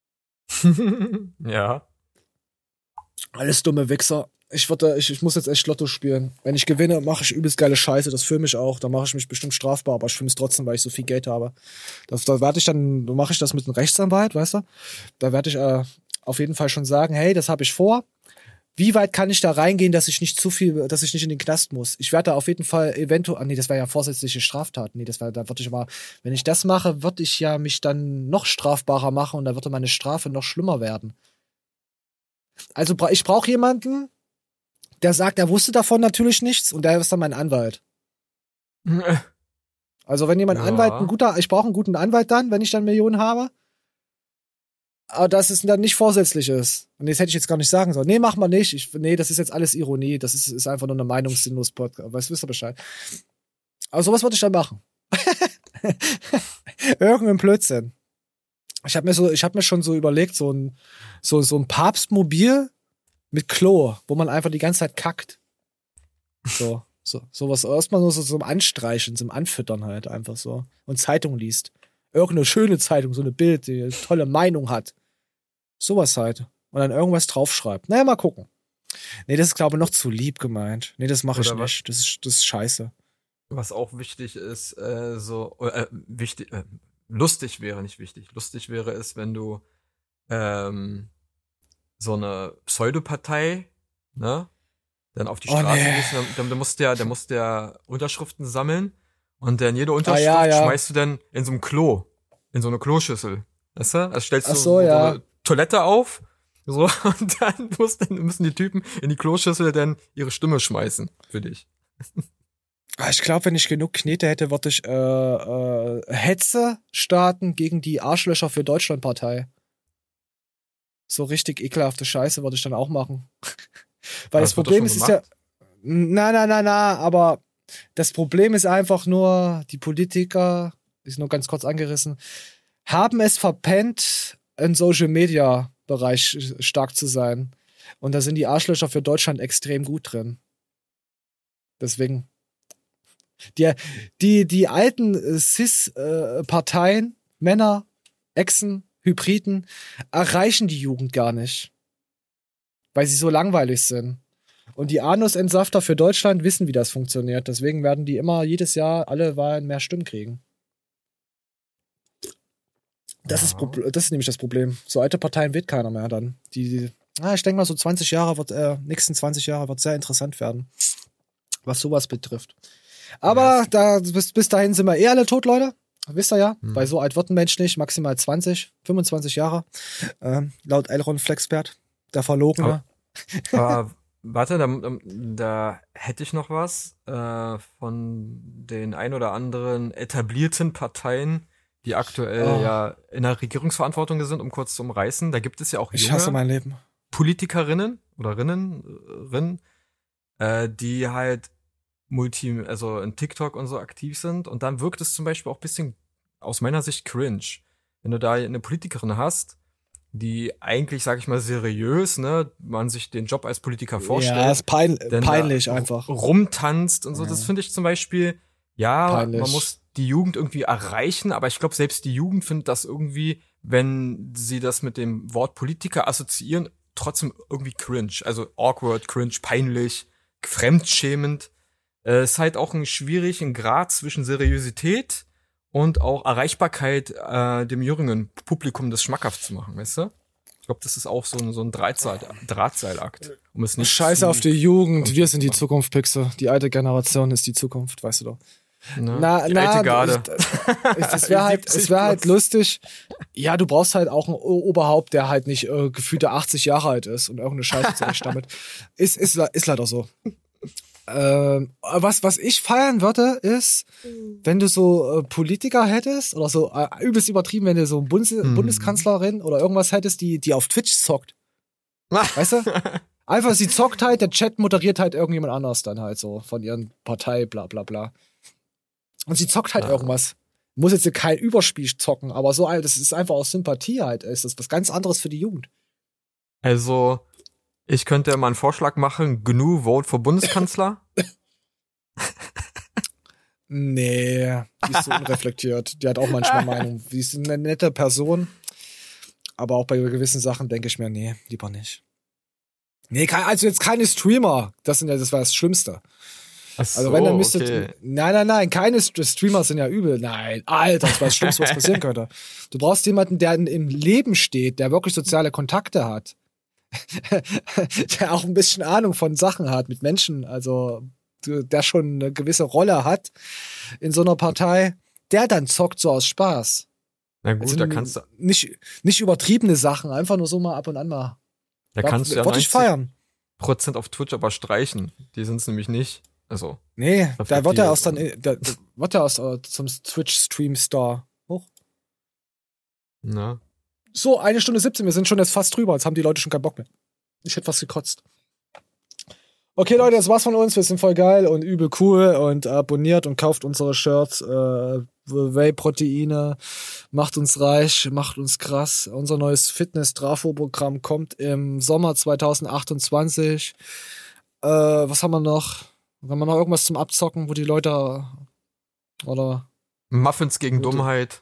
Speaker 2: Ja.
Speaker 1: Alles dumme Wichser. Ich, würde, ich, ich muss jetzt echt Lotto spielen. Wenn ich gewinne, mache ich übelst geile Scheiße. Das filme ich auch. Da mache ich mich bestimmt strafbar, aber ich filme es trotzdem, weil ich so viel Geld habe. Das, da werde ich dann, da mache ich das mit einem Rechtsanwalt, weißt du? Da werde ich äh, auf jeden Fall schon sagen, hey, das habe ich vor. Wie weit kann ich da reingehen, dass ich nicht zu viel, dass ich nicht in den Knast muss? Ich werde da auf jeden Fall eventuell, ah, nee, das wäre ja vorsätzliche Straftat. Nee, das wäre, da würde ich aber, wenn ich das mache, würde ich ja mich dann noch strafbarer machen und da würde meine Strafe noch schlimmer werden. Also ich brauche jemanden, der sagt, er wusste davon natürlich nichts und der ist dann mein Anwalt. Also wenn jemand
Speaker 2: Ja.
Speaker 1: Anwalt, ein guter, ich brauche einen guten Anwalt dann, wenn ich dann Millionen habe. Aber dass es dann nicht vorsätzlich ist. Und das hätte ich jetzt gar nicht sagen sollen. Nee, mach mal nicht. Ich, nee, das ist jetzt alles Ironie. Das ist, ist einfach nur eine meinungssinnlos Podcast. Weißt du, wisst ihr Bescheid. Aber sowas würde ich dann machen. Irgendein Blödsinn. Ich habe mir so, ich habe mir schon so überlegt, so ein, so, so ein Papstmobil mit Klo, wo man einfach die ganze Zeit kackt. So, so, sowas. Erstmal nur so zum Anstreichen, zum Anfüttern halt einfach so. Und Zeitung liest. Irgendeine schöne Zeitung, so eine Bild, die eine tolle Meinung hat. Sowas halt. Und dann irgendwas draufschreibt. Naja, mal gucken. Nee, das ist, glaube ich, noch zu lieb gemeint. Nee, das mache ich
Speaker 2: Oder was?
Speaker 1: nicht. Das ist, das ist scheiße.
Speaker 2: Was auch wichtig ist, äh, so, äh, wichtig, äh, lustig wäre, nicht wichtig. Lustig wäre es, wenn du ähm, so eine Pseudopartei, ne, dann auf die
Speaker 1: Oh,
Speaker 2: Straße
Speaker 1: nee.
Speaker 2: gehst, dann, dann, dann musst du ja, dann musst du ja Unterschriften sammeln und dann jede Unterschrift
Speaker 1: Ah, ja, ja.
Speaker 2: schmeißt du dann in so einem Klo, in so eine Kloschüssel. Weißt du? Also stellst du
Speaker 1: Ach so,
Speaker 2: so
Speaker 1: ja.
Speaker 2: eine Toilette auf, so, und dann, musst, dann müssen die Typen in die Kloschüssel dann ihre Stimme schmeißen für dich.
Speaker 1: Ah, Ich glaube, wenn ich genug Knete hätte, würde ich äh, äh, Hetze starten gegen die Arschlöcher für Deutschland-Partei. So richtig ekelhafte Scheiße würde ich dann auch machen. Weil das,
Speaker 2: Das wird doch
Speaker 1: Problem
Speaker 2: schon
Speaker 1: ist, ist ja.
Speaker 2: gemacht.
Speaker 1: Na, na, na, na, aber das Problem ist einfach nur, die Politiker, ist nur ganz kurz angerissen, haben es verpennt, im Social-Media-Bereich stark zu sein. Und da sind die Arschlöcher für Deutschland extrem gut drin. Deswegen. Die, die, die alten äh, Cis-Parteien, Männer, Echsen, Hybriden, erreichen die Jugend gar nicht. Weil sie so langweilig sind. Und die Anusentsafter für Deutschland wissen, wie das funktioniert. Deswegen werden die immer jedes Jahr alle Wahlen mehr Stimmen kriegen. Das,
Speaker 2: Ja.
Speaker 1: ist, Pro- das ist nämlich das Problem. So alte Parteien wählt keiner mehr dann. Die, die, ah, ich denke mal, so zwanzig Jahre wird, äh, nächsten zwanzig Jahre wird sehr interessant werden. Was sowas betrifft. Aber da, bis, bis dahin sind wir eh alle tot, Leute. Wisst ihr ja,
Speaker 2: Hm.
Speaker 1: weil so alt wird ein Mensch nicht, maximal zwanzig, fünfundzwanzig Jahre. Ähm, laut Elron Flexpert, der Verlogene.
Speaker 2: Aber Warte, da, da hätte ich noch was äh, von den ein oder anderen etablierten Parteien, die aktuell
Speaker 1: Oh.
Speaker 2: ja in der Regierungsverantwortung sind, um kurz zu umreißen. Da gibt es ja auch
Speaker 1: Ich
Speaker 2: junge
Speaker 1: hasse mein Leben.
Speaker 2: Politikerinnen oder Rinnen, äh, Rinnen äh, die halt multi, also in TikTok und so aktiv sind. Und dann wirkt es zum Beispiel auch ein bisschen aus meiner Sicht cringe, wenn du da eine Politikerin hast, die eigentlich, sag ich mal, seriös, ne, man sich den Job als Politiker vorstellt.
Speaker 1: Ja, ist pein
Speaker 2: denn
Speaker 1: peinlich
Speaker 2: da
Speaker 1: einfach.
Speaker 2: rumtanzt und so.
Speaker 1: Ja.
Speaker 2: Das finde ich zum Beispiel, ja,
Speaker 1: Peinlich.
Speaker 2: man muss die Jugend irgendwie erreichen, aber ich glaube, selbst die Jugend findet das irgendwie, wenn sie das mit dem Wort Politiker assoziieren, trotzdem irgendwie cringe. Also awkward, cringe, peinlich, fremdschämend. Es äh, ist halt auch ein schwierigen Grad zwischen Seriosität und auch Erreichbarkeit äh, dem jüngeren Publikum das schmackhaft zu machen, weißt du? Ich glaube, das ist auch so ein, so ein Drahtseil, Drahtseilakt. Um es nicht
Speaker 1: Scheiße
Speaker 2: zu-
Speaker 1: auf die Jugend. Wir sind die Zukunft, Pixel. Die alte Generation ist die Zukunft, weißt du doch.
Speaker 2: Ne?
Speaker 1: Na,
Speaker 2: Die
Speaker 1: na,
Speaker 2: alte Garde.
Speaker 1: ich- Das wäre halt, es wäre halt lustig. Ja, du brauchst halt auch ein O- Oberhaupt, der halt nicht äh, gefühlte achtzig Jahre alt ist und irgendeine Scheiße zurechtstammelt. Ist, ist, le- ist leider so. Ähm, was, was ich feiern würde, ist, wenn du so äh, Politiker hättest oder so äh, übelst übertrieben, wenn du so eine Bundes
Speaker 2: Mhm.
Speaker 1: Bundeskanzlerin oder irgendwas hättest, die, die auf Twitch zockt. Weißt du? Einfach, sie zockt halt, der Chat moderiert halt irgendjemand anders dann halt so von ihren Partei, bla bla bla. Und sie zockt halt
Speaker 2: Ja.
Speaker 1: irgendwas. Muss jetzt kein Überspiel zocken, aber so, ein- das ist einfach aus Sympathie halt. Ist das was ganz anderes für die Jugend.
Speaker 2: Also, ich könnte mal einen Vorschlag machen, G N U Vote für Bundeskanzler.
Speaker 1: Nee, die ist so unreflektiert. Die hat auch manchmal Meinung. Die ist eine nette Person. Aber auch bei gewissen Sachen denke ich mir, nee, lieber nicht. Nee, kein, also jetzt keine Streamer. Das sind ja, das war das Schlimmste.
Speaker 2: Ach so,
Speaker 1: Also wenn, dann müsste.
Speaker 2: okay.
Speaker 1: Nein, nein, nein, keine St- Streamer sind ja übel. Nein, Alter, das war das Schlimmste, was passieren könnte. Du brauchst jemanden, der im Leben steht, der wirklich soziale Kontakte hat. Der auch ein bisschen Ahnung von Sachen hat, mit Menschen, also der schon eine gewisse Rolle hat in so einer Partei, der dann zockt so aus Spaß.
Speaker 2: Na gut,
Speaker 1: Also
Speaker 2: da kannst du,
Speaker 1: Nicht, nicht übertriebene Sachen, einfach nur so mal ab und an mal.
Speaker 2: da kannst du ja
Speaker 1: Wollte ich feiern.
Speaker 2: Prozent auf Twitch aber streichen. Die sind es nämlich nicht. Also.
Speaker 1: Nee, da wird er
Speaker 2: reflektiert
Speaker 1: aus dann, da, da wird er aus äh, zum Twitch-Stream-Star hoch.
Speaker 2: Ne?
Speaker 1: So, eine Stunde siebzehn, wir sind schon jetzt fast drüber, jetzt haben die Leute schon keinen Bock mehr. Ich hätte fast gekotzt. Okay, Leute, das war's von uns. Wir sind voll geil und übel cool und abonniert und kauft unsere Shirts, äh, Whey-Proteine, macht uns reich, macht uns krass. Unser neues Fitness-Trafo-Programm kommt im Sommer zwanzig achtundzwanzig. Äh, was haben wir noch? Haben wir noch irgendwas zum Abzocken, wo die Leute oder
Speaker 2: Muffins gegen Dummheit.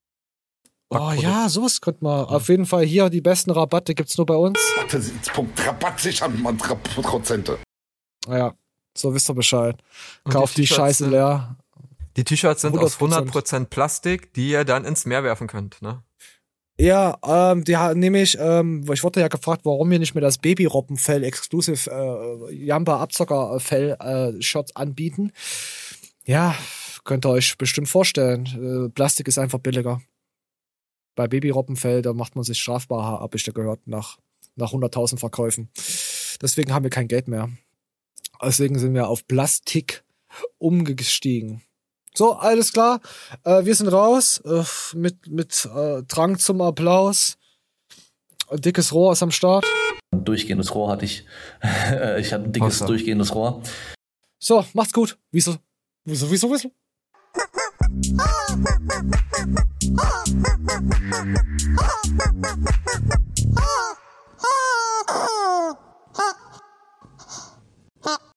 Speaker 1: Oh ja, sowas könnte man. Auf jeden Fall hier, die besten Rabatte gibt's nur bei uns.
Speaker 9: Rabatt sichern, man, Prozente.
Speaker 1: Ja, so wisst ihr Bescheid.
Speaker 2: Und
Speaker 1: Kauft die,
Speaker 2: T-Shirts
Speaker 1: Scheiße
Speaker 2: sind-
Speaker 1: leer.
Speaker 2: Die T-Shirts sind aus
Speaker 1: hundert Prozent.
Speaker 2: hundert Prozent Plastik, die ihr dann ins Meer werfen könnt, ne?
Speaker 1: Ja, ähm, die ha- nämlich, ähm, ich wurde ja gefragt, warum wir nicht mehr das Baby-Robbenfell Exclusive äh, Jamba Abzocker Fell äh, Shirts anbieten. Ja, könnt ihr euch bestimmt vorstellen. Äh, Plastik ist einfach billiger. Bei Baby-Robbenfell, da macht man sich strafbar, hab ich da gehört, nach, nach hunderttausend Verkäufen. Deswegen haben wir kein Geld mehr. Deswegen sind wir auf Plastik umgestiegen. So, alles klar. Äh, wir sind raus äh, mit, mit äh, Drang zum Applaus. Ein dickes Rohr ist am Start.
Speaker 14: Ein durchgehendes Rohr hatte ich. Ich hatte ein dickes,
Speaker 1: Awesome.
Speaker 14: durchgehendes Rohr.
Speaker 1: So, macht's gut. Wieso? Wieso, wieso, wieso?